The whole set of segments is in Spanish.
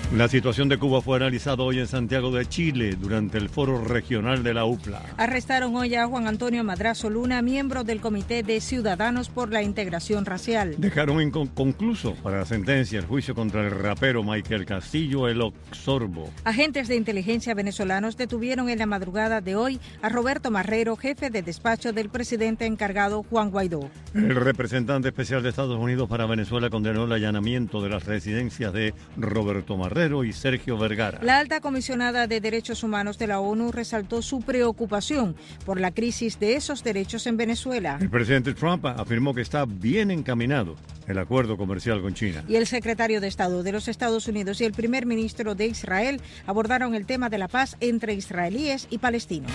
La situación de Cuba fue analizada hoy en Santiago de Chile durante el foro regional de la UPLA. Arrestaron hoy a Juan Antonio Madrazo Luna, miembro del Comité de Ciudadanos por la Integración Racial. Dejaron inconcluso para la sentencia el juicio contra el rapero Michael Castillo, el Oxorbo. Agentes de inteligencia venezolanos detuvieron en la madrugada de hoy a Roberto Marrero, jefe de despacho del presidente encargado Juan Guaidó. El representante especial de Estados Unidos para Venezuela condenó el allanamiento de las residencias de Roberto Marrero y Sergio Vergara. La alta comisionada de Derechos Humanos de la ONU resaltó su preocupación por la crisis de esos derechos en Venezuela. El presidente Trump afirmó que está bien encaminado el acuerdo comercial con China. Y el secretario de Estado de los Estados Unidos y el primer ministro de Israel abordaron el tema de la paz entre israelíes y palestinos.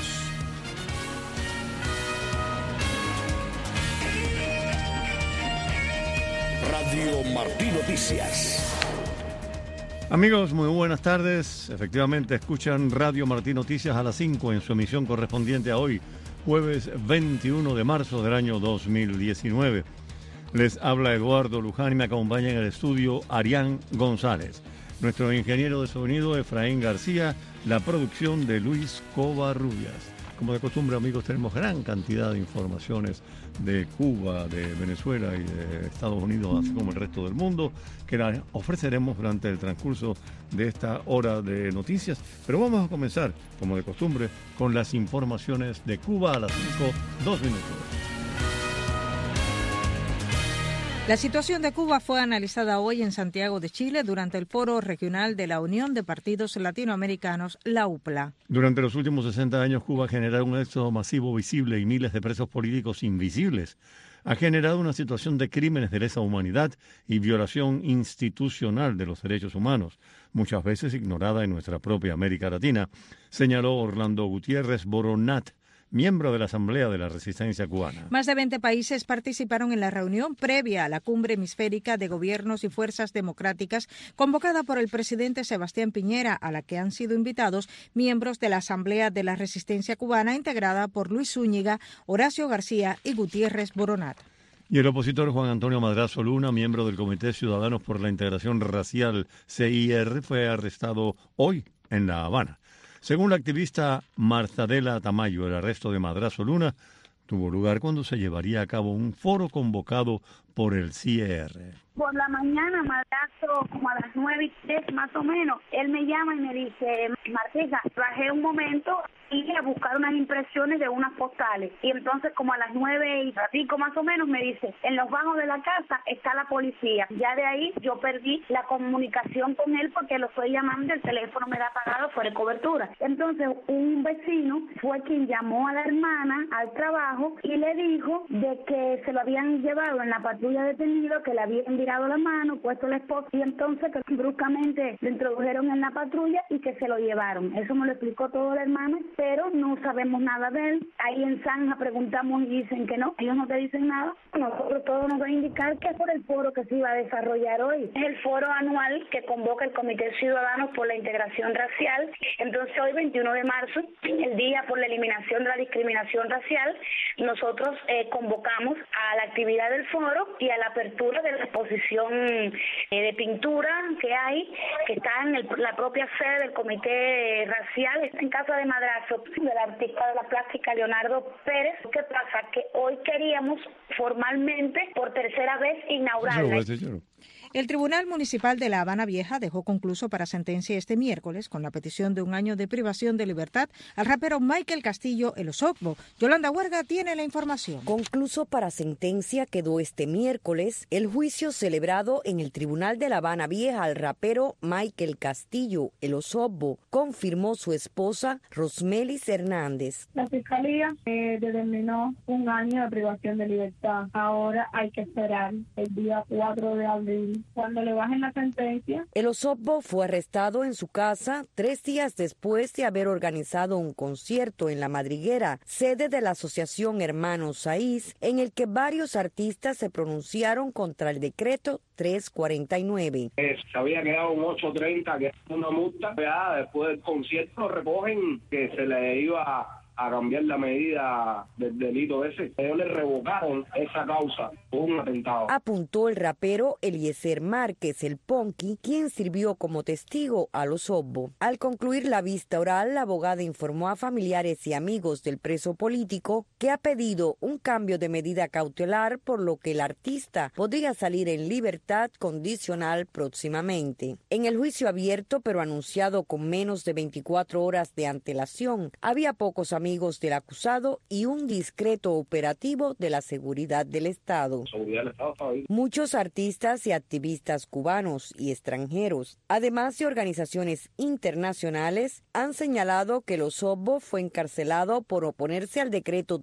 Radio Martí Noticias. Amigos, muy buenas tardes. Efectivamente, escuchan Radio Martí Noticias a las 5 en su emisión correspondiente a hoy, jueves 21 de marzo del año 2019. Les habla Eduardo Luján y me acompaña en el estudio Arián González. Nuestro ingeniero de sonido, Efraín García, la producción de Luis Covarrubias. Como de costumbre, amigos, tenemos gran cantidad de informaciones de Cuba, de Venezuela y de Estados Unidos, así como el resto del mundo, que las ofreceremos durante el transcurso de esta hora de noticias. Pero vamos a comenzar, como de costumbre, con las informaciones de Cuba a las 5, 2 minutos. La situación de Cuba fue analizada hoy en Santiago de Chile durante el foro regional de la Unión de Partidos Latinoamericanos, la UPLA. Durante los últimos 60 años, Cuba ha generado un éxodo masivo visible y miles de presos políticos invisibles. Ha generado una situación de crímenes de lesa humanidad y violación institucional de los derechos humanos, muchas veces ignorada en nuestra propia América Latina, señaló Orlando Gutiérrez Boronat, miembro de la Asamblea de la Resistencia Cubana. Más de 20 países participaron en la reunión previa a la cumbre hemisférica de gobiernos y fuerzas democráticas convocada por el presidente Sebastián Piñera, a la que han sido invitados miembros de la Asamblea de la Resistencia Cubana, integrada por Luis Zúñiga, Horacio García y Gutiérrez Boronat. Y el opositor Juan Antonio Madrazo Luna, miembro del Comité Ciudadanos por la Integración Racial, CIR, fue arrestado hoy en La Habana. Según la activista Martadela Tamayo, el arresto de Madrazo Luna tuvo lugar cuando se llevaría a cabo un foro convocado por el CIR. Por la mañana, Madrazo, como a las 9:10 más o menos, él me llama y me dice: Martija, bajé un momento y a buscar unas impresiones de unas postales. Y entonces, como a las 9:05 más o menos, me dice: en los bajos de la casa está la policía. Ya de ahí yo perdí la comunicación con él porque lo estoy llamando, el teléfono me da apagado fuera de cobertura. Entonces, un vecino fue quien llamó a la hermana al trabajo y le dijo de que se lo habían llevado en la patrulla detenido, que le habían virado la mano, puesto la esposa, y entonces que bruscamente lo introdujeron en la patrulla y que se lo llevaron. Eso me lo explicó todo el hermano, pero no sabemos nada de él. Ahí en Zanja preguntamos y dicen que no, ellos no te dicen nada. Nosotros todos nos va a indicar que es por el foro que se iba a desarrollar hoy. Es el foro anual que convoca el Comité Ciudadanos por la Integración Racial. Entonces hoy, 21 de marzo, el Día por la Eliminación de la Discriminación Racial, nosotros convocamos a la actividad del foro y a la apertura de la exposición de pintura que hay, que está en la propia sede del Comité Racial, está en casa de Madrazo, del artista de la plástica Leonardo Pérez. ¿Qué pasa? Que hoy queríamos formalmente, por tercera vez, inaugurarla. El Tribunal Municipal de La Habana Vieja dejó concluso para sentencia este miércoles, con la petición de un año de privación de libertad, al rapero Michael Castillo, el Oxorbo. Yolanda Huerga tiene la información. Concluso para sentencia quedó este miércoles el juicio celebrado en el Tribunal de La Habana Vieja al rapero Michael Castillo, el Oxorbo, confirmó su esposa Rosmelis Hernández. La Fiscalía determinó un año de privación de libertad. Ahora hay que esperar el día 4 de abril cuando le bajen la sentencia. El Oxorbo fue arrestado en su casa 3 días después de haber organizado un concierto en La Madriguera, sede de la Asociación Hermanos Saiz, en el que varios artistas se pronunciaron contra el decreto 349. Se había quedado un 830, que es una multa. Ya después del concierto recogen que se le iba a cambiar la medida del delito ese. Ellos le revocaron esa causa por un atentado. Apuntó el rapero Eliezer Márquez, el Ponky, quien sirvió como testigo a los Obbo. Al concluir la vista oral, la abogada informó a familiares y amigos del preso político que ha pedido un cambio de medida cautelar, por lo que el artista podría salir en libertad condicional próximamente. En el juicio abierto, pero anunciado con menos de 24 horas de antelación, había pocos amigos del acusado y un discreto operativo de la seguridad del Estado. Muchos artistas y activistas cubanos y extranjeros, además de organizaciones internacionales, han señalado que Los Obbo fue encarcelado por oponerse al decreto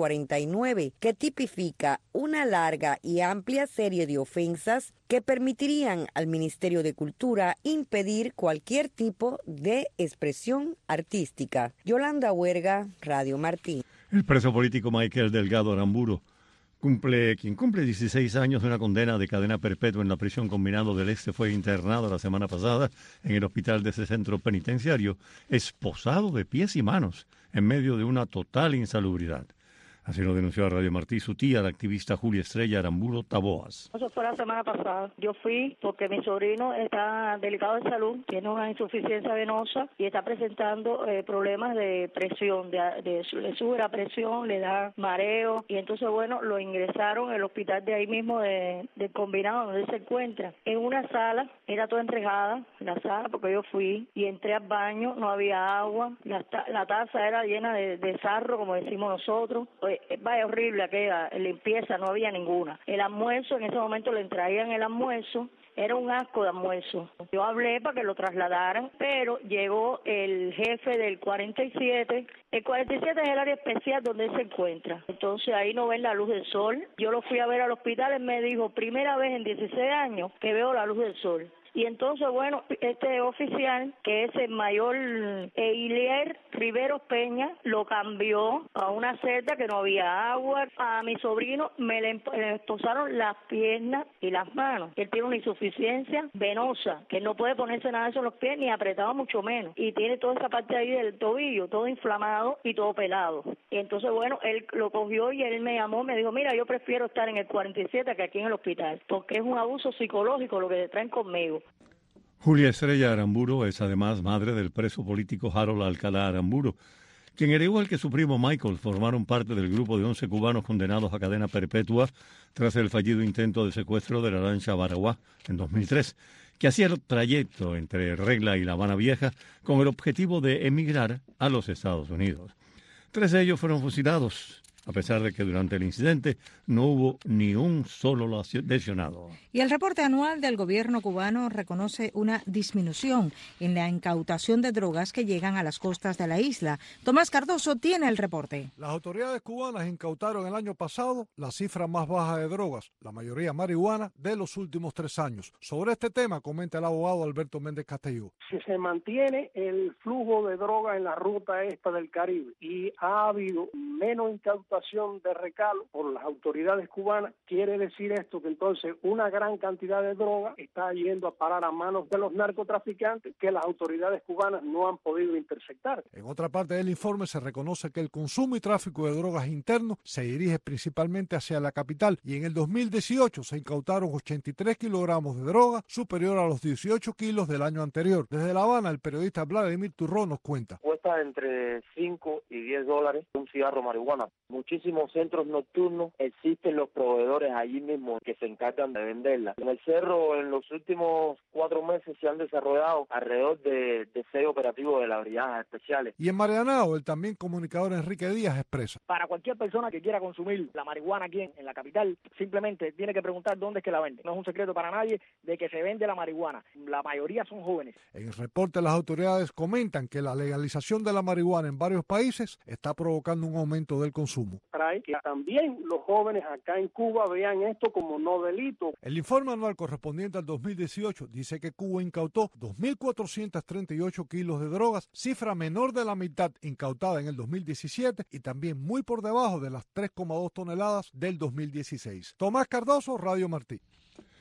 349, que tipifica una larga y amplia serie de ofensas que permitirían al Ministerio de Cultura impedir cualquier tipo de expresión artística. Yolanda Huerga, Radio Martín. El preso político Michael Delgado Aramburu, quien cumple 16 años de una condena de cadena perpetua en la prisión combinado del Este, fue internado la semana pasada en el hospital de ese centro penitenciario, esposado de pies y manos, en medio de una total insalubridad. Así lo denunció a Radio Martí su tía, la activista Julia Estrella Aramburu Taboas. Eso fue la semana pasada. Yo fui porque mi sobrino está delicado de salud, tiene una insuficiencia venosa y está presentando problemas de presión, le sube la presión, le da mareo y entonces, bueno, lo ingresaron al hospital de ahí mismo del combinado donde se encuentra. En una sala, era toda enrejada, la sala, porque yo fui y entré al baño, no había agua, la taza era llena de sarro, como decimos nosotros. Vaya, horrible aquella limpieza, no había ninguna. El almuerzo, en ese momento le traían el almuerzo, era un asco de almuerzo. Yo hablé para que lo trasladaran, pero llegó el jefe del 47. El 47 es el área especial donde él se encuentra. Entonces ahí no ven la luz del sol. Yo lo fui a ver al hospital, él me dijo, primera vez en 16 años que veo la luz del sol. Y entonces, bueno, este oficial, que es el mayor Eilier Riveros Peña, lo cambió a una celda que no había agua. A mi sobrino me le esposaron las piernas y las manos. Él tiene una insuficiencia venosa, que no puede ponerse nada de eso en los pies, ni apretado mucho menos. Y tiene toda esa parte ahí del tobillo, todo inflamado y todo pelado. Y entonces, bueno, él lo cogió y él me llamó, me dijo, mira, yo prefiero estar en el 47 que aquí en el hospital, porque es un abuso psicológico lo que traen conmigo. Julia Estrella Aramburu es además madre del preso político Harold Alcalá Aramburu, quien, al igual que su primo Michael, formaron parte del grupo de 11 cubanos condenados a cadena perpetua tras el fallido intento de secuestro de la lancha Baraguá en 2003, que hacía el trayecto entre Regla y La Habana Vieja con el objetivo de emigrar a los Estados Unidos. 3 de ellos fueron fusilados, a pesar de que durante el incidente no hubo ni un solo lesionado. Y el reporte anual del gobierno cubano reconoce una disminución en la incautación de drogas que llegan a las costas de la isla. Tomás Cardoso tiene el reporte. Las autoridades cubanas incautaron el año pasado la cifra más baja de drogas, la mayoría marihuana, de los últimos 3 años. Sobre este tema comenta el abogado Alberto Méndez Castelló. Si se mantiene el flujo de drogas en la ruta esta del Caribe y ha habido menos incautación de recalo por las autoridades cubanas, quiere decir esto que entonces una gran cantidad de droga está yendo a parar a manos de los narcotraficantes que las autoridades cubanas no han podido interceptar. En otra parte del informe se reconoce que el consumo y tráfico de drogas interno se dirige principalmente hacia la capital y en el 2018 se incautaron 83 kilogramos de droga, superior a los 18 kilos del año anterior. Desde La Habana, el periodista Vladimir Turró nos cuenta. Cuesta entre 5 y 10 dólares un cigarro marihuana. Muchísimos centros nocturnos, existen los proveedores allí mismo que se encargan de venderla. En el Cerro, en los últimos 4 meses se han desarrollado alrededor de 6 operativos de las brigadas especiales. Y en Marianao, el también comunicador Enrique Díaz expresa. Para cualquier persona que quiera consumir la marihuana aquí en la capital, simplemente tiene que preguntar dónde es que la vende. No es un secreto para nadie de que se vende la marihuana. La mayoría son jóvenes. En el reporte, las autoridades comentan que la legalización de la marihuana en varios países está provocando un aumento del consumo. Trae que también los jóvenes acá en Cuba vean esto como no delito. El informe anual correspondiente al 2018 dice que Cuba incautó 2.438 kilos de drogas, cifra menor de la mitad incautada en el 2017 y también muy por debajo de las 3,2 toneladas del 2016. Tomás Cardoso, Radio Martí.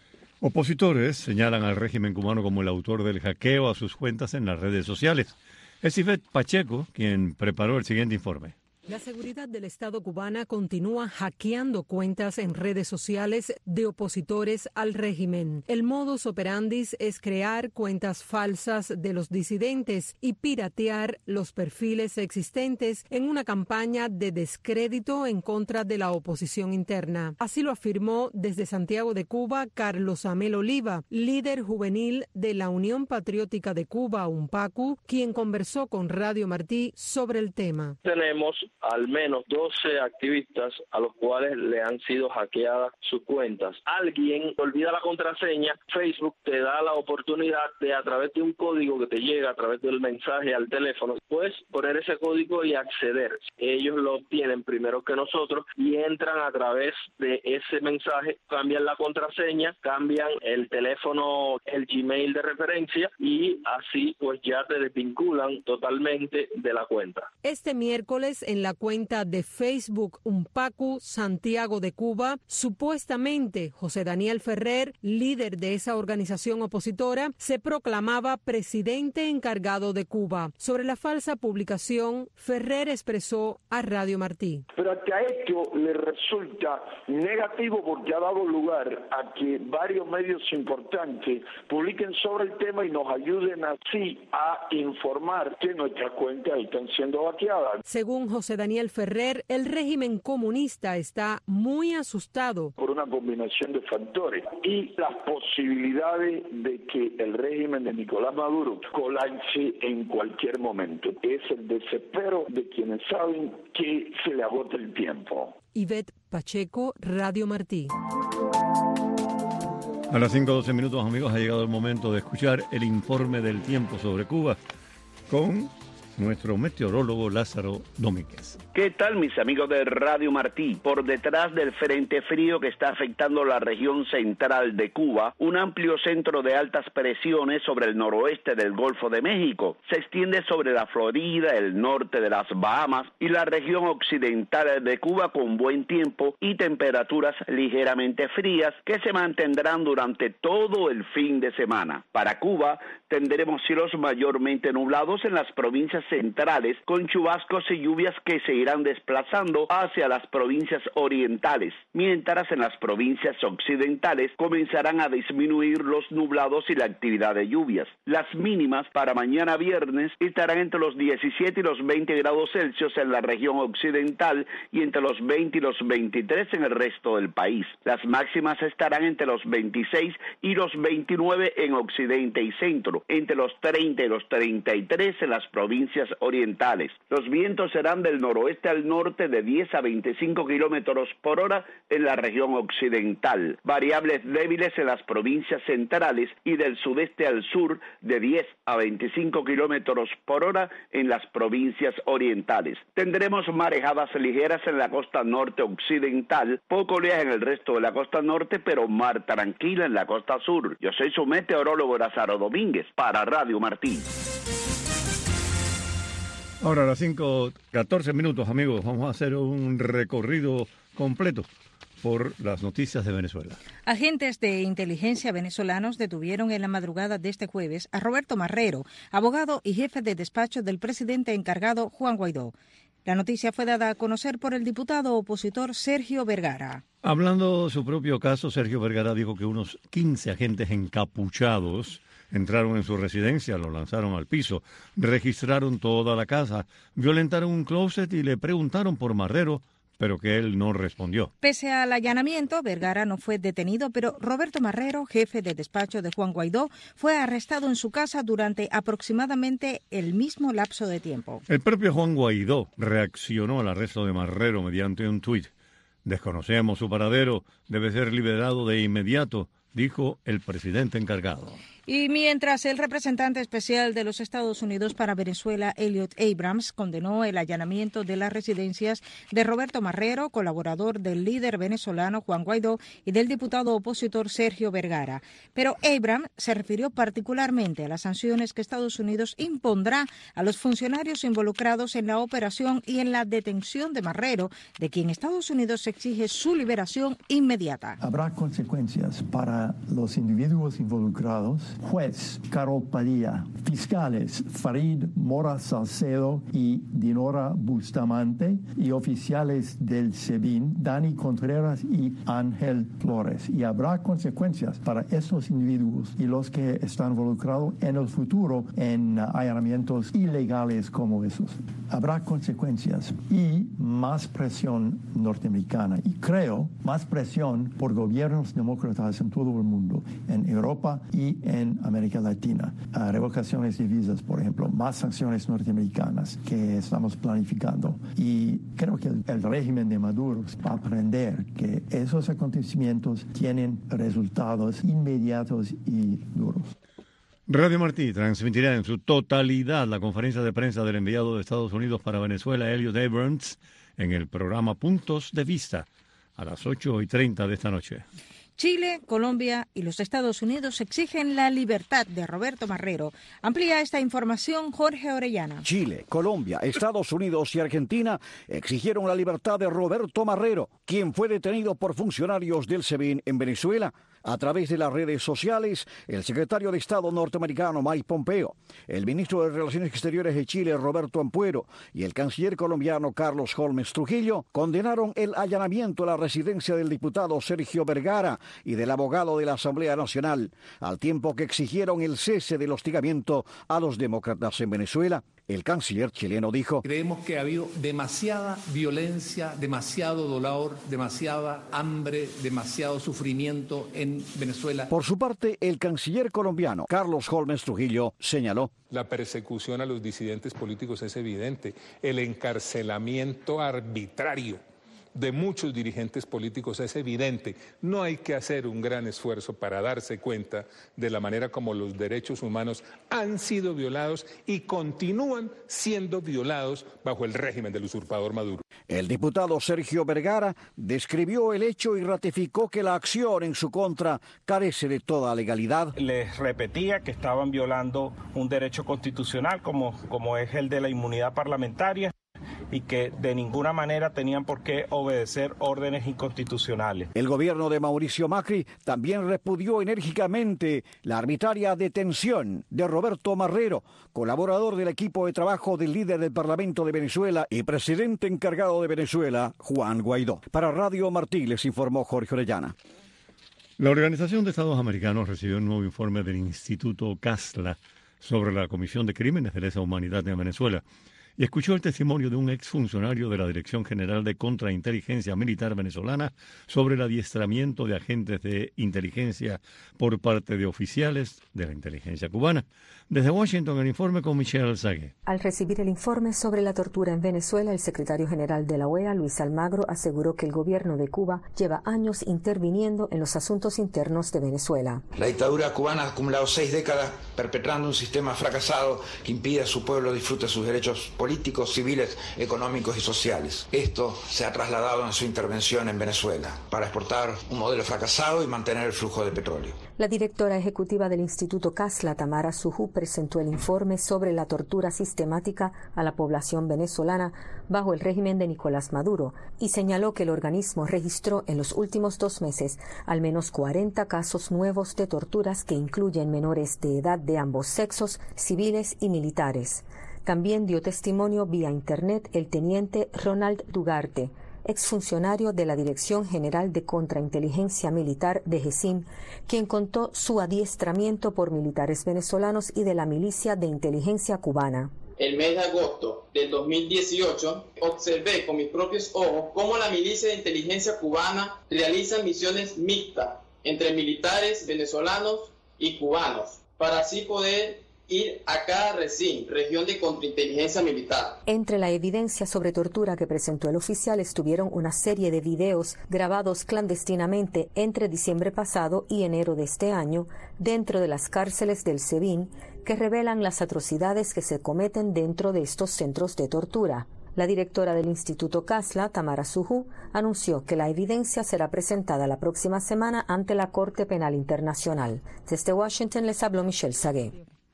Opositores señalan al régimen cubano como el autor del hackeo a sus cuentas en las redes sociales. Es Ivette Pacheco quien preparó el siguiente informe. La seguridad del Estado cubana continúa hackeando cuentas en redes sociales de opositores al régimen. El modus operandi es crear cuentas falsas de los disidentes y piratear los perfiles existentes en una campaña de descrédito en contra de la oposición interna. Así lo afirmó desde Santiago de Cuba Carlos Amel Oliva, líder juvenil de la Unión Patriótica de Cuba, UNPACU, quien conversó con Radio Martí sobre el tema. Tenemos al menos 12 activistas a los cuales le han sido hackeadas sus cuentas. Alguien olvida la contraseña, Facebook te da la oportunidad de, a través de un código que te llega a través del mensaje al teléfono, pues poner ese código y acceder. Ellos lo obtienen primero que nosotros y entran a través de ese mensaje, cambian la contraseña, cambian el teléfono, el Gmail de referencia y así pues ya te desvinculan totalmente de la cuenta. Este miércoles en la cuenta de Facebook UNPACU Santiago de Cuba, supuestamente José Daniel Ferrer, líder de esa organización opositora, se proclamaba presidente encargado de Cuba. Sobre la falsa publicación, Ferrer expresó a Radio Martí. Pero a esto le resulta negativo porque ha dado lugar a que varios medios importantes publiquen sobre el tema y nos ayuden así a informar que nuestras cuentas están siendo hackeadas. Según José Daniel Ferrer, el régimen comunista está muy asustado por una combinación de factores y las posibilidades de que el régimen de Nicolás Maduro colapse en cualquier momento. Es el desespero de quienes saben que se le agota el tiempo. Ivette Pacheco, Radio Martí. A las 5:12 minutos, amigos, ha llegado el momento de escuchar el informe del tiempo sobre Cuba con nuestro meteorólogo Lázaro Domínguez. ¿Qué tal, mis amigos de Radio Martí? Por detrás del frente frío que está afectando la región central de Cuba, un amplio centro de altas presiones sobre el noroeste del Golfo de México se extiende sobre la Florida, el norte de las Bahamas y la región occidental de Cuba con buen tiempo y temperaturas ligeramente frías que se mantendrán durante todo el fin de semana. Para Cuba tendremos cielos mayormente nublados en las provincias centrales con chubascos y lluvias que se irán desplazando hacia las provincias orientales, mientras en las provincias occidentales comenzarán a disminuir los nublados y la actividad de lluvias. Las mínimas para mañana viernes estarán entre los 17 y los 20 grados Celsius en la región occidental y entre los 20 y los 23 en el resto del país. Las máximas estarán entre los 26 y los 29 en occidente y centro, entre los 30 y los 33 en las provincias orientales. Los vientos serán del noroeste al norte de 10 a 25 kilómetros por hora en la región occidental, variables débiles en las provincias centrales y del sudeste al sur de 10 a 25 kilómetros por hora en las provincias orientales. Tendremos marejadas ligeras en la costa norte occidental, poco oleaje en el resto de la costa norte, pero mar tranquila en la costa sur. Yo soy su meteorólogo Lázaro Domínguez para Radio Martí. Ahora a las 5:14 minutos, amigos, vamos a hacer un recorrido completo por las noticias de Venezuela. Agentes de inteligencia venezolanos detuvieron en la madrugada de este jueves a Roberto Marrero, abogado y jefe de despacho del presidente encargado Juan Guaidó. La noticia fue dada a conocer por el diputado opositor Sergio Vergara. Hablando de su propio caso, Sergio Vergara dijo que unos 15 agentes encapuchados entraron en su residencia, lo lanzaron al piso, registraron toda la casa, violentaron un closet y le preguntaron por Marrero, pero que él no respondió. Pese al allanamiento, Vergara no fue detenido, pero Roberto Marrero, jefe de despacho de Juan Guaidó, fue arrestado en su casa durante aproximadamente el mismo lapso de tiempo. El propio Juan Guaidó reaccionó al arresto de Marrero mediante un tuit. Desconocemos su paradero, debe ser liberado de inmediato, dijo el presidente encargado. Y mientras el representante especial de los Estados Unidos para Venezuela, Elliot Abrams, condenó el allanamiento de las residencias de Roberto Marrero, colaborador del líder venezolano Juan Guaidó y del diputado opositor Sergio Vergara. Pero Abrams se refirió particularmente a las sanciones que Estados Unidos impondrá a los funcionarios involucrados en la operación y en la detención de Marrero, de quien Estados Unidos exige su liberación inmediata. Habrá consecuencias para los individuos involucrados juez Carol Padilla, fiscales Farid Mora Salcedo y Dinora Bustamante, y oficiales del SEBIN, Dani Contreras y Ángel Flores. Y habrá consecuencias para estos individuos y los que están involucrados en el futuro en allanamientos ilegales como esos. Habrá consecuencias y más presión norteamericana, y creo más presión por gobiernos demócratas en todo el mundo, en Europa y en América Latina. Revocaciones de visas, por ejemplo, más sanciones norteamericanas que estamos planificando. Y creo que el régimen de Maduro va a aprender que esos acontecimientos tienen resultados inmediatos y duros. Radio Martí transmitirá en su totalidad la conferencia de prensa del enviado de Estados Unidos para Venezuela, Elliot Abrams, en el programa Puntos de Vista, a las 8:30 de esta noche. Chile, Colombia y los Estados Unidos exigen la libertad de Roberto Marrero. Amplía esta información Jorge Orellana. Chile, Colombia, Estados Unidos y Argentina exigieron la libertad de Roberto Marrero, quien fue detenido por funcionarios del SEBIN en Venezuela. A través de las redes sociales, el secretario de Estado norteamericano Mike Pompeo, el ministro de Relaciones Exteriores de Chile Roberto Ampuero y el canciller colombiano Carlos Holmes Trujillo condenaron el allanamiento a la residencia del diputado Sergio Vergara y del abogado de la Asamblea Nacional, al tiempo que exigieron el cese del hostigamiento a los demócratas en Venezuela. El canciller chileno dijo: creemos que ha habido demasiada violencia, demasiado dolor, demasiada hambre, demasiado sufrimiento en Venezuela. Por su parte, el canciller colombiano Carlos Holmes Trujillo señaló: la persecución a los disidentes políticos es evidente, el encarcelamiento arbitrario de muchos dirigentes políticos es evidente. No hay que hacer un gran esfuerzo para darse cuenta de la manera como los derechos humanos han sido violados y continúan siendo violados bajo el régimen del usurpador Maduro. El diputado Sergio Vergara describió el hecho y ratificó que la acción en su contra carece de toda legalidad. Les repetía que estaban violando un derecho constitucional como es el de la inmunidad parlamentaria, y que de ninguna manera tenían por qué obedecer órdenes inconstitucionales. El gobierno de Mauricio Macri también repudió enérgicamente la arbitraria detención de Roberto Marrero, colaborador del equipo de trabajo del líder del Parlamento de Venezuela y presidente encargado de Venezuela, Juan Guaidó. Para Radio Martí les informó Jorge Orellana. La Organización de Estados Americanos recibió un nuevo informe del Instituto CASLA sobre la Comisión de Crímenes de Lesa Humanidad en Venezuela y escuchó el testimonio de un exfuncionario de la Dirección General de Contrainteligencia Militar venezolana sobre el adiestramiento de agentes de inteligencia por parte de oficiales de la inteligencia cubana. Desde Washington, el informe con Michelle Sague. Al recibir el informe sobre la tortura en Venezuela, el secretario general de la OEA, Luis Almagro, aseguró que el gobierno de Cuba lleva años interviniendo en los asuntos internos de Venezuela. La dictadura cubana ha acumulado 6 décadas perpetrando un sistema fracasado que impide a su pueblo disfrutar sus derechos políticos, civiles, económicos y sociales. Esto se ha trasladado en su intervención en Venezuela para exportar un modelo fracasado y mantener el flujo de petróleo. La directora ejecutiva del Instituto CASLA, Tamara Sujú, presentó el informe sobre la tortura sistemática a la población venezolana bajo el régimen de Nicolás Maduro y señaló que el organismo registró en los últimos 2 meses al menos 40 casos nuevos de torturas que incluyen menores de edad de ambos sexos, civiles y militares. También dio testimonio vía internet el teniente Ronald Dugarte, exfuncionario de la Dirección General de Contrainteligencia Militar de GESIM, quien contó su adiestramiento por militares venezolanos y de la milicia de inteligencia cubana. El mes de agosto del 2018 observé con mis propios ojos cómo la milicia de inteligencia cubana realiza misiones mixtas entre militares venezolanos y cubanos para así poder ir a cada región de contrainteligencia militar. Entre la evidencia sobre tortura que presentó el oficial estuvieron una serie de videos grabados clandestinamente entre diciembre pasado y enero de este año dentro de las cárceles del SEBIN que revelan las atrocidades que se cometen dentro de estos centros de tortura. La directora del Instituto CASLA, Tamara Sujú, anunció que la evidencia será presentada la próxima semana ante la Corte Penal Internacional. Desde Washington les habló Michelle Sagué.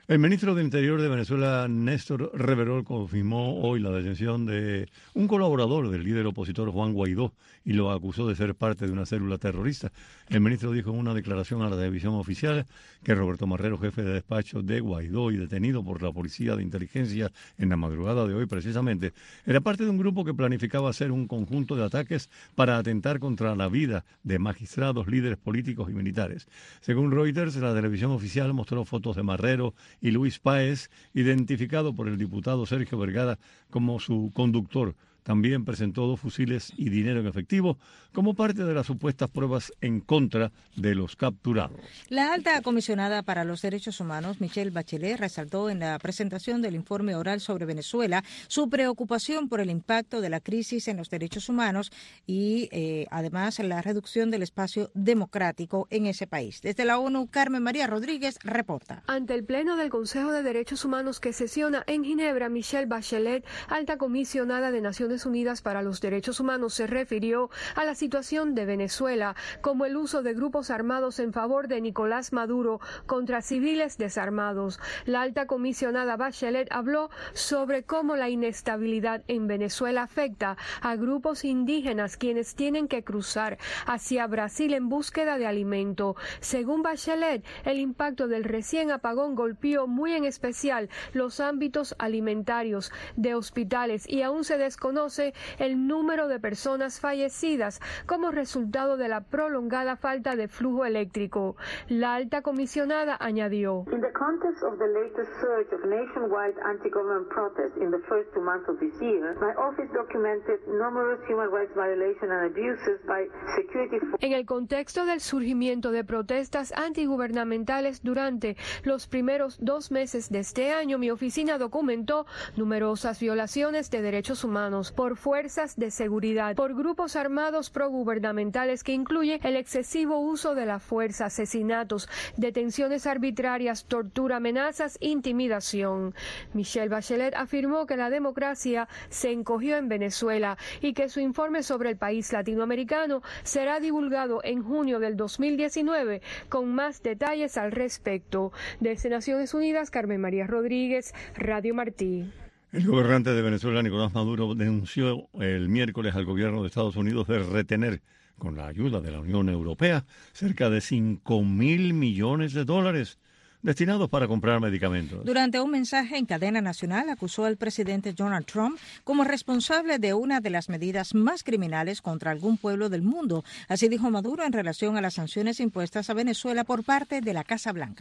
El ministro de Interior de Venezuela, Néstor Reverol, confirmó hoy la detención de un colaborador del líder opositor Juan Guaidó y lo acusó de ser parte de una célula terrorista. El ministro dijo en una declaración a la televisión oficial que Roberto Marrero, jefe de despacho de Guaidó y detenido por la Policía de Inteligencia en la madrugada de hoy precisamente, era parte de un grupo que planificaba hacer un conjunto de ataques para atentar contra la vida de magistrados, líderes políticos y militares. Según Reuters, la televisión oficial mostró fotos de Marrero y Luis Páez, identificado por el diputado Sergio Vergara como su conductor. También presentó 2 fusiles y dinero en efectivo como parte de las supuestas pruebas en contra de los capturados. La alta comisionada para los derechos humanos, Michelle Bachelet, resaltó en la presentación del informe oral sobre Venezuela su preocupación por el impacto de la crisis en los derechos humanos y además la reducción del espacio democrático en ese país. Desde la ONU, Carmen María Rodríguez reporta. Ante el Pleno del Consejo de Derechos Humanos que sesiona en Ginebra, Michelle Bachelet, alta comisionada de Naciones Unidas para los Derechos Humanos, se refirió a la situación de Venezuela, como el uso de grupos armados en favor de Nicolás Maduro contra civiles desarmados. La alta comisionada Bachelet habló sobre cómo la inestabilidad en Venezuela afecta a grupos indígenas quienes tienen que cruzar hacia Brasil en búsqueda de alimento. Según Bachelet, el impacto del recién apagón golpeó muy en especial los ámbitos alimentarios, de hospitales, y aún se desconoce el número de personas fallecidas como resultado de la prolongada falta de flujo eléctrico. La alta comisionada añadió: In the context of the latest surge of nationwide anti-government protests in the first 2 months of this year, my office documented numerous human rights violations and abuses by security forces. En el contexto del surgimiento de protestas antigubernamentales durante los primeros 2 meses de este año, mi oficina documentó numerosas violaciones de derechos humanos por fuerzas de seguridad, por grupos armados progubernamentales, que incluye el excesivo uso de la fuerza, asesinatos, detenciones arbitrarias, tortura, amenazas, intimidación. Michelle Bachelet afirmó que la democracia se encogió en Venezuela y que su informe sobre el país latinoamericano será divulgado en junio del 2019 con más detalles al respecto. Desde Naciones Unidas, Carmen María Rodríguez, Radio Martí. El gobernante de Venezuela, Nicolás Maduro, denunció el miércoles al gobierno de Estados Unidos de retener, con la ayuda de la Unión Europea, cerca de $5.000 millones destinados para comprar medicamentos. Durante un mensaje en cadena nacional, acusó al presidente Donald Trump como responsable de una de las medidas más criminales contra algún pueblo del mundo. Así dijo Maduro en relación a las sanciones impuestas a Venezuela por parte de la Casa Blanca.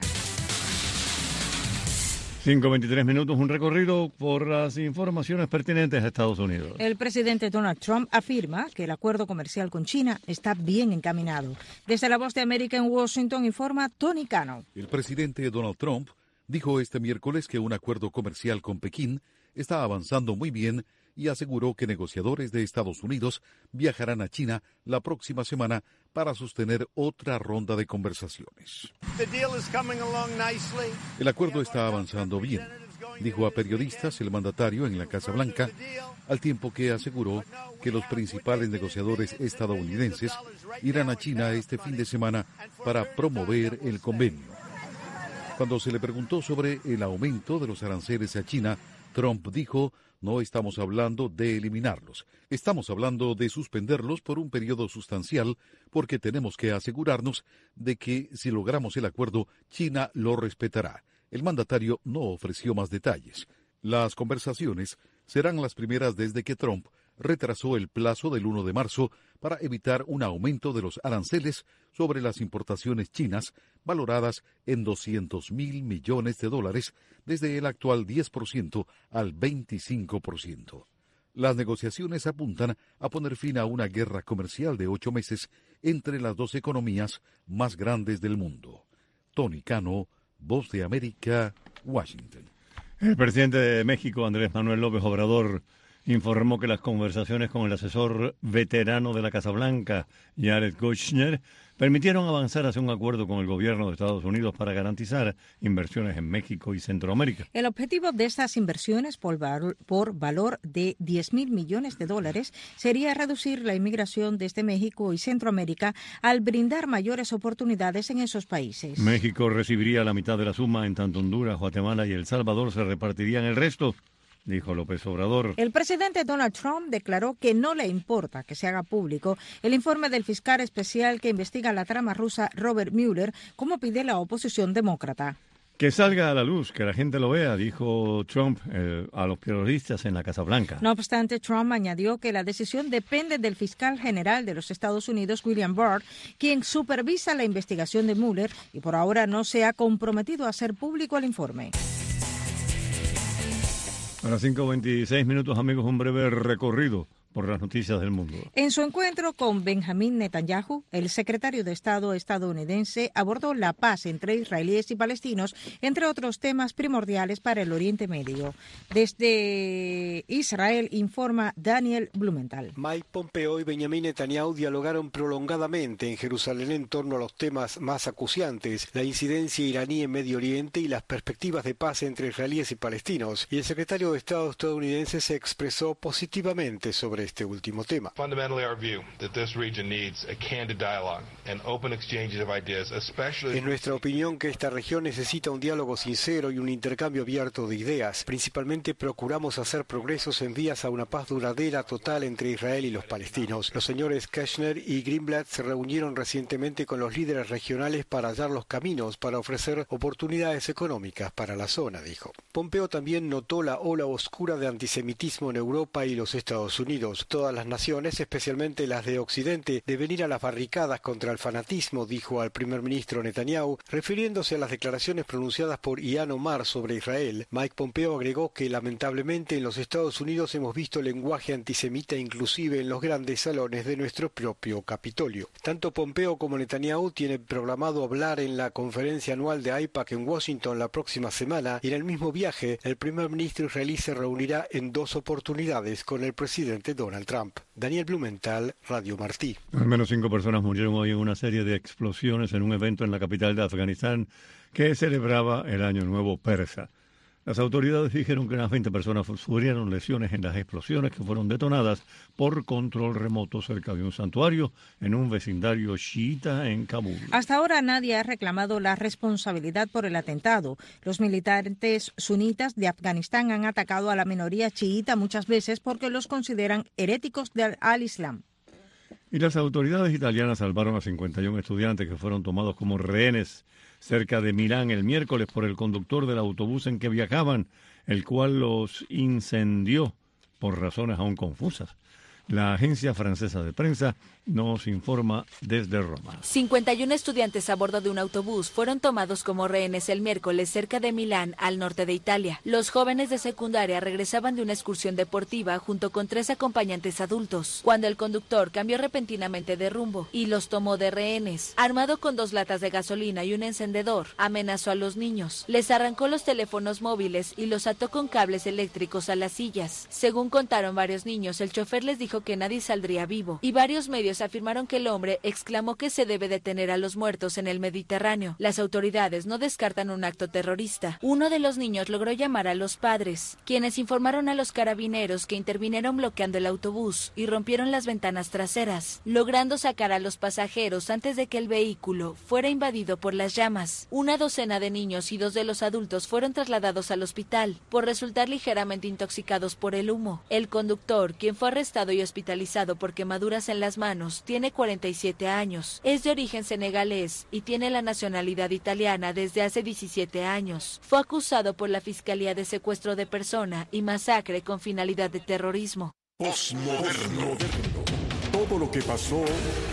5:23 minutos, un recorrido por las informaciones pertinentes a Estados Unidos. El presidente Donald Trump afirma que el acuerdo comercial con China está bien encaminado. Desde La Voz de América en Washington informa Tony Cano. El presidente Donald Trump dijo este miércoles que un acuerdo comercial con Pekín está avanzando muy bien y aseguró que negociadores de Estados Unidos viajarán a China la próxima semana para sostener otra ronda de conversaciones. El acuerdo está avanzando bien, dijo a periodistas el mandatario en la Casa Blanca, al tiempo que aseguró que los principales negociadores estadounidenses irán a China este fin de semana para promover el convenio. Cuando se le preguntó sobre el aumento de los aranceles a China, Trump dijo: no estamos hablando de eliminarlos, estamos hablando de suspenderlos por un periodo sustancial porque tenemos que asegurarnos de que si logramos el acuerdo, China lo respetará. El mandatario no ofreció más detalles. Las conversaciones serán las primeras desde que Trump retrasó el plazo del 1 de marzo para evitar un aumento de los aranceles sobre las importaciones chinas valoradas en $200.000 millones desde el actual 10% al 25%. Las negociaciones apuntan a poner fin a una guerra comercial de 8 meses entre las dos economías más grandes del mundo. Tony Cano, Voz de América, Washington. El presidente de México, Andrés Manuel López Obrador, informó que las conversaciones con el asesor veterano de la Casa Blanca, Jared Kushner, permitieron avanzar hacia un acuerdo con el gobierno de Estados Unidos para garantizar inversiones en México y Centroamérica. El objetivo de estas inversiones por valor de $10,000 millones sería reducir la inmigración desde México y Centroamérica al brindar mayores oportunidades en esos países. México recibiría la mitad de la suma, en tanto Honduras, Guatemala y El Salvador se repartirían el resto, dijo López Obrador. El presidente Donald Trump declaró que no le importa que se haga público el informe del fiscal especial que investiga la trama rusa Robert Mueller, como pide la oposición demócrata. Que salga a la luz, que la gente lo vea, dijo Trump a los periodistas en la Casa Blanca. No obstante, Trump añadió que la decisión depende del fiscal general de los Estados Unidos, William Barr, quien supervisa la investigación de Mueller y por ahora no se ha comprometido a hacer público el informe. A las 5:26, amigos, un breve recorrido por las noticias del mundo. En su encuentro con Benjamín Netanyahu, el secretario de Estado estadounidense abordó la paz entre israelíes y palestinos, entre otros temas primordiales para el Oriente Medio. Desde Israel informa Daniel Blumenthal. Mike Pompeo y Benjamín Netanyahu dialogaron prolongadamente en Jerusalén en torno a los temas más acuciantes, la incidencia iraní en Medio Oriente y las perspectivas de paz entre israelíes y palestinos. Y el secretario de Estado estadounidense se expresó positivamente sobre este último tema. Es nuestra opinión que esta región necesita un diálogo sincero y un intercambio abierto de ideas. Principalmente procuramos hacer progresos en vías a una paz duradera total entre Israel y los palestinos. Los señores Kushner y Greenblatt se reunieron recientemente con los líderes regionales para hallar los caminos para ofrecer oportunidades económicas para la zona, dijo. Pompeo también notó la ola oscura de antisemitismo en Europa y los Estados Unidos. Todas las naciones, especialmente las de Occidente, deben ir a las barricadas contra el fanatismo, dijo al primer ministro Netanyahu, refiriéndose a las declaraciones pronunciadas por Ilhan Omar sobre Israel. Mike Pompeo agregó que lamentablemente en los Estados Unidos hemos visto lenguaje antisemita inclusive en los grandes salones de nuestro propio Capitolio. Tanto Pompeo como Netanyahu tienen programado hablar en la conferencia anual de AIPAC en Washington la próxima semana, y en el mismo viaje el primer ministro israelí se reunirá en 2 oportunidades con el presidente Donald Trump. Daniel Blumenthal, Radio Martí. Al menos 5 personas murieron hoy en una serie de explosiones en un evento en la capital de Afganistán que celebraba el Año Nuevo Persa. Las autoridades dijeron que unas 20 personas sufrieron lesiones en las explosiones que fueron detonadas por control remoto cerca de un santuario en un vecindario chiita en Kabul. Hasta ahora nadie ha reclamado la responsabilidad por el atentado. Los militantes sunitas de Afganistán han atacado a la minoría chiita muchas veces porque los consideran heréticos al Islam. Y las autoridades italianas salvaron a 51 estudiantes que fueron tomados como rehenes cerca de Milán el miércoles por el conductor del autobús en que viajaban, el cual los incendió por razones aún confusas. La agencia francesa de prensa nos informa desde Roma. 51 estudiantes a bordo de un autobús fueron tomados como rehenes el miércoles cerca de Milán, al norte de Italia. Los jóvenes de secundaria regresaban de una excursión deportiva junto con 3 acompañantes adultos, cuando el conductor cambió repentinamente de rumbo y los tomó de rehenes. Armado con 2 latas de gasolina y un encendedor, amenazó a los niños. Les arrancó los teléfonos móviles y los ató con cables eléctricos a las sillas. Según contaron varios niños, el chofer les dijo que nadie saldría vivo, y varios medios afirmaron que el hombre exclamó que se debe detener a los muertos en el Mediterráneo. Las autoridades no descartan un acto terrorista. Uno de los niños logró llamar a los padres, quienes informaron a los carabineros que intervinieron bloqueando el autobús y rompieron las ventanas traseras, logrando sacar a los pasajeros antes de que el vehículo fuera invadido por las llamas. Una docena de niños y 2 de los adultos fueron trasladados al hospital por resultar ligeramente intoxicados por el humo. El conductor, quien fue arrestado y hospitalizado por quemaduras en las manos, tiene 47 años, es de origen senegalés y tiene la nacionalidad italiana desde hace 17 años. Fue acusado por la Fiscalía de secuestro de persona y masacre con finalidad de terrorismo. Postmoderno. Todo lo que pasó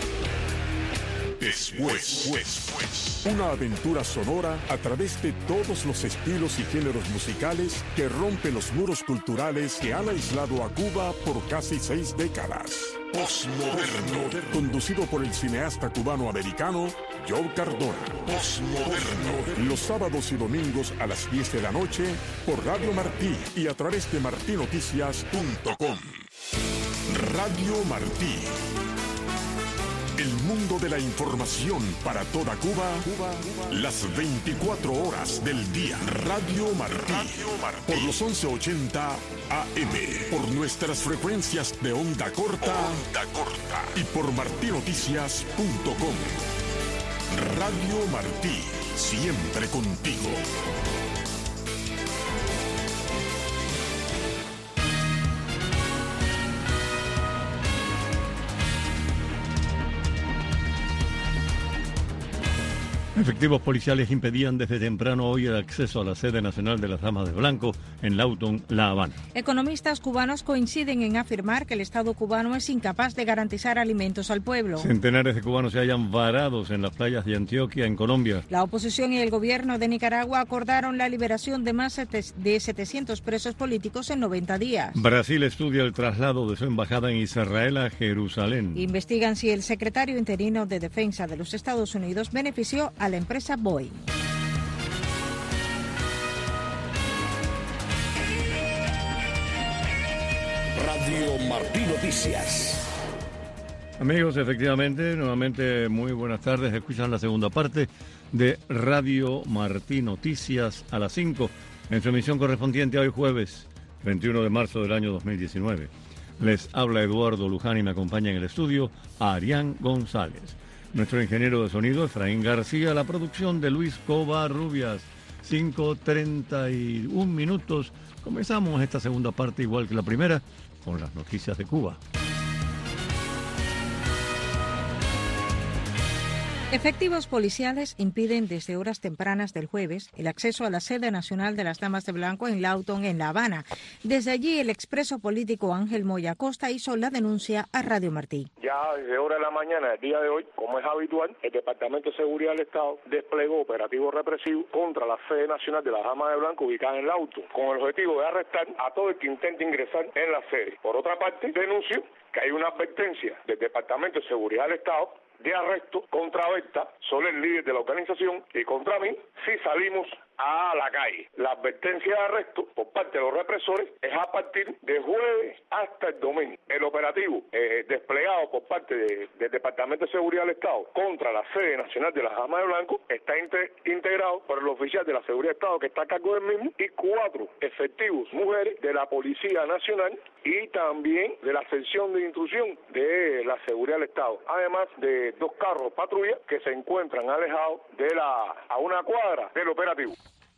después. Una aventura sonora a través de todos los estilos y géneros musicales que rompen los muros culturales que han aislado a Cuba por casi 6 décadas. Postmoderno, conducido por el cineasta cubano-americano Joe Cardona. Postmoderno, los sábados y domingos a las 10 de la noche por Radio Martí y a través de martinoticias.com. Radio Martí. El mundo de la información para toda Cuba, las 24 horas del día. Radio Martí, por los 1180 AM, por nuestras frecuencias de onda corta y por martinoticias.com. Radio Martí, siempre contigo. Efectivos policiales impedían desde temprano hoy el acceso a la sede nacional de las Damas de Blanco en Lawton, La Habana. Economistas cubanos coinciden en afirmar que el Estado cubano es incapaz de garantizar alimentos al pueblo. Centenares de cubanos se hallan varados en las playas de Antioquia, en Colombia. La oposición y el gobierno de Nicaragua acordaron la liberación de más de 700 presos políticos en 90 días. Brasil estudia el traslado de su embajada en Israel a Jerusalén. Investigan si el secretario interino de Defensa de los Estados Unidos benefició a la empresa Boeing. Radio Martí Noticias. Amigos, efectivamente, nuevamente muy buenas tardes. Escuchan la segunda parte de Radio Martí Noticias a las 5 en su emisión correspondiente a hoy jueves 21 de marzo del año 2019. Les habla Eduardo Luján y me acompaña en el estudio Arián González. Nuestro ingeniero de sonido, Efraín García, la producción de Luis Covarrubias. 5:31 minutos. Comenzamos esta segunda parte, igual que la primera, con las noticias de Cuba. Efectivos policiales impiden desde horas tempranas del jueves el acceso a la sede nacional de las Damas de Blanco en Lawton, en La Habana. Desde allí, el expreso político Ángel Moya Costa hizo la denuncia a Radio Martí. Ya desde horas de la mañana del día de hoy, como es habitual, el Departamento de Seguridad del Estado desplegó operativo represivo contra la sede nacional de las Damas de Blanco ubicada en Lawton, con el objetivo de arrestar a todo el que intente ingresar en la sede. Por otra parte, denunció que hay una advertencia del Departamento de Seguridad del Estado de arresto contra Berta, Sol, el líder de la organización, y contra mí si salimos a la calle. La advertencia de arresto por parte de los represores es a partir de jueves hasta el domingo. El operativo desplegado por parte del Departamento de Seguridad del Estado contra la sede nacional de las Damas de Blanco está integrado por el oficial de la Seguridad del Estado que está a cargo del mismo y 4 efectivos mujeres de la Policía Nacional y también de la sección de instrucción de la Seguridad del Estado, además de 2 carros patrulla que se encuentran alejados a una cuadra del operativo.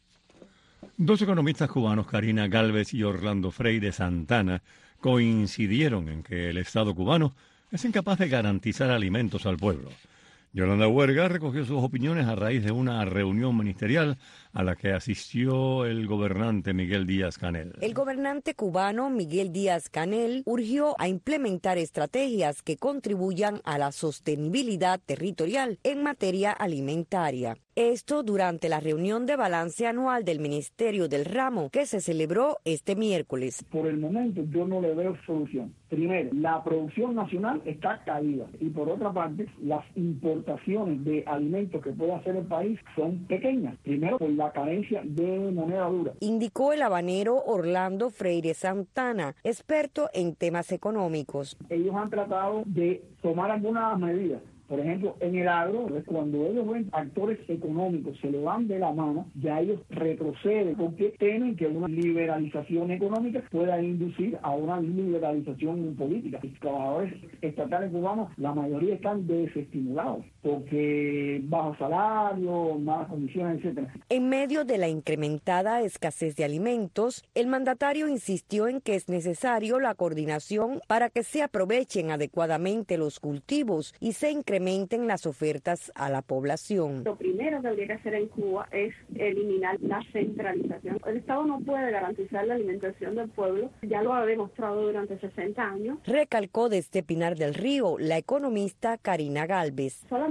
2 economistas cubanos, Karina Gálvez y Orlando Freire Santana, coincidieron en que el Estado cubano es incapaz de garantizar alimentos al pueblo. Yolanda Huerga recogió sus opiniones a raíz de una reunión ministerial a la que asistió el gobernante Miguel Díaz-Canel. El gobernante cubano Miguel Díaz-Canel urgió a implementar estrategias que contribuyan a la sostenibilidad territorial en materia alimentaria. Esto durante la reunión de balance anual del Ministerio del Ramo que se celebró este miércoles. Por el momento yo no le veo solución. Primero, la producción nacional está caída y por otra parte, las importaciones de alimentos que puede hacer el país son pequeñas. Primero, por la carencia de moneda dura. Indicó el habanero Orlando Freire Santana, experto en temas económicos. Ellos han tratado de tomar algunas medidas. Por ejemplo, en el agro, cuando ellos ven actores económicos se le van de la mano, ya ellos retroceden porque temen que una liberalización económica pueda inducir a una liberalización política. Los trabajadores estatales cubanos, la mayoría están desestimulados porque bajo salario, malas condiciones, etcétera. En medio de la incrementada escasez de alimentos, el mandatario insistió en que es necesario la coordinación para que se aprovechen adecuadamente los cultivos y se incrementen las ofertas a la población. Lo primero que habría que hacer en Cuba es eliminar la centralización. El Estado no puede garantizar la alimentación del pueblo, ya lo ha demostrado durante 60 años. Recalcó desde Pinar del Río la economista Karina Gálvez. Solamente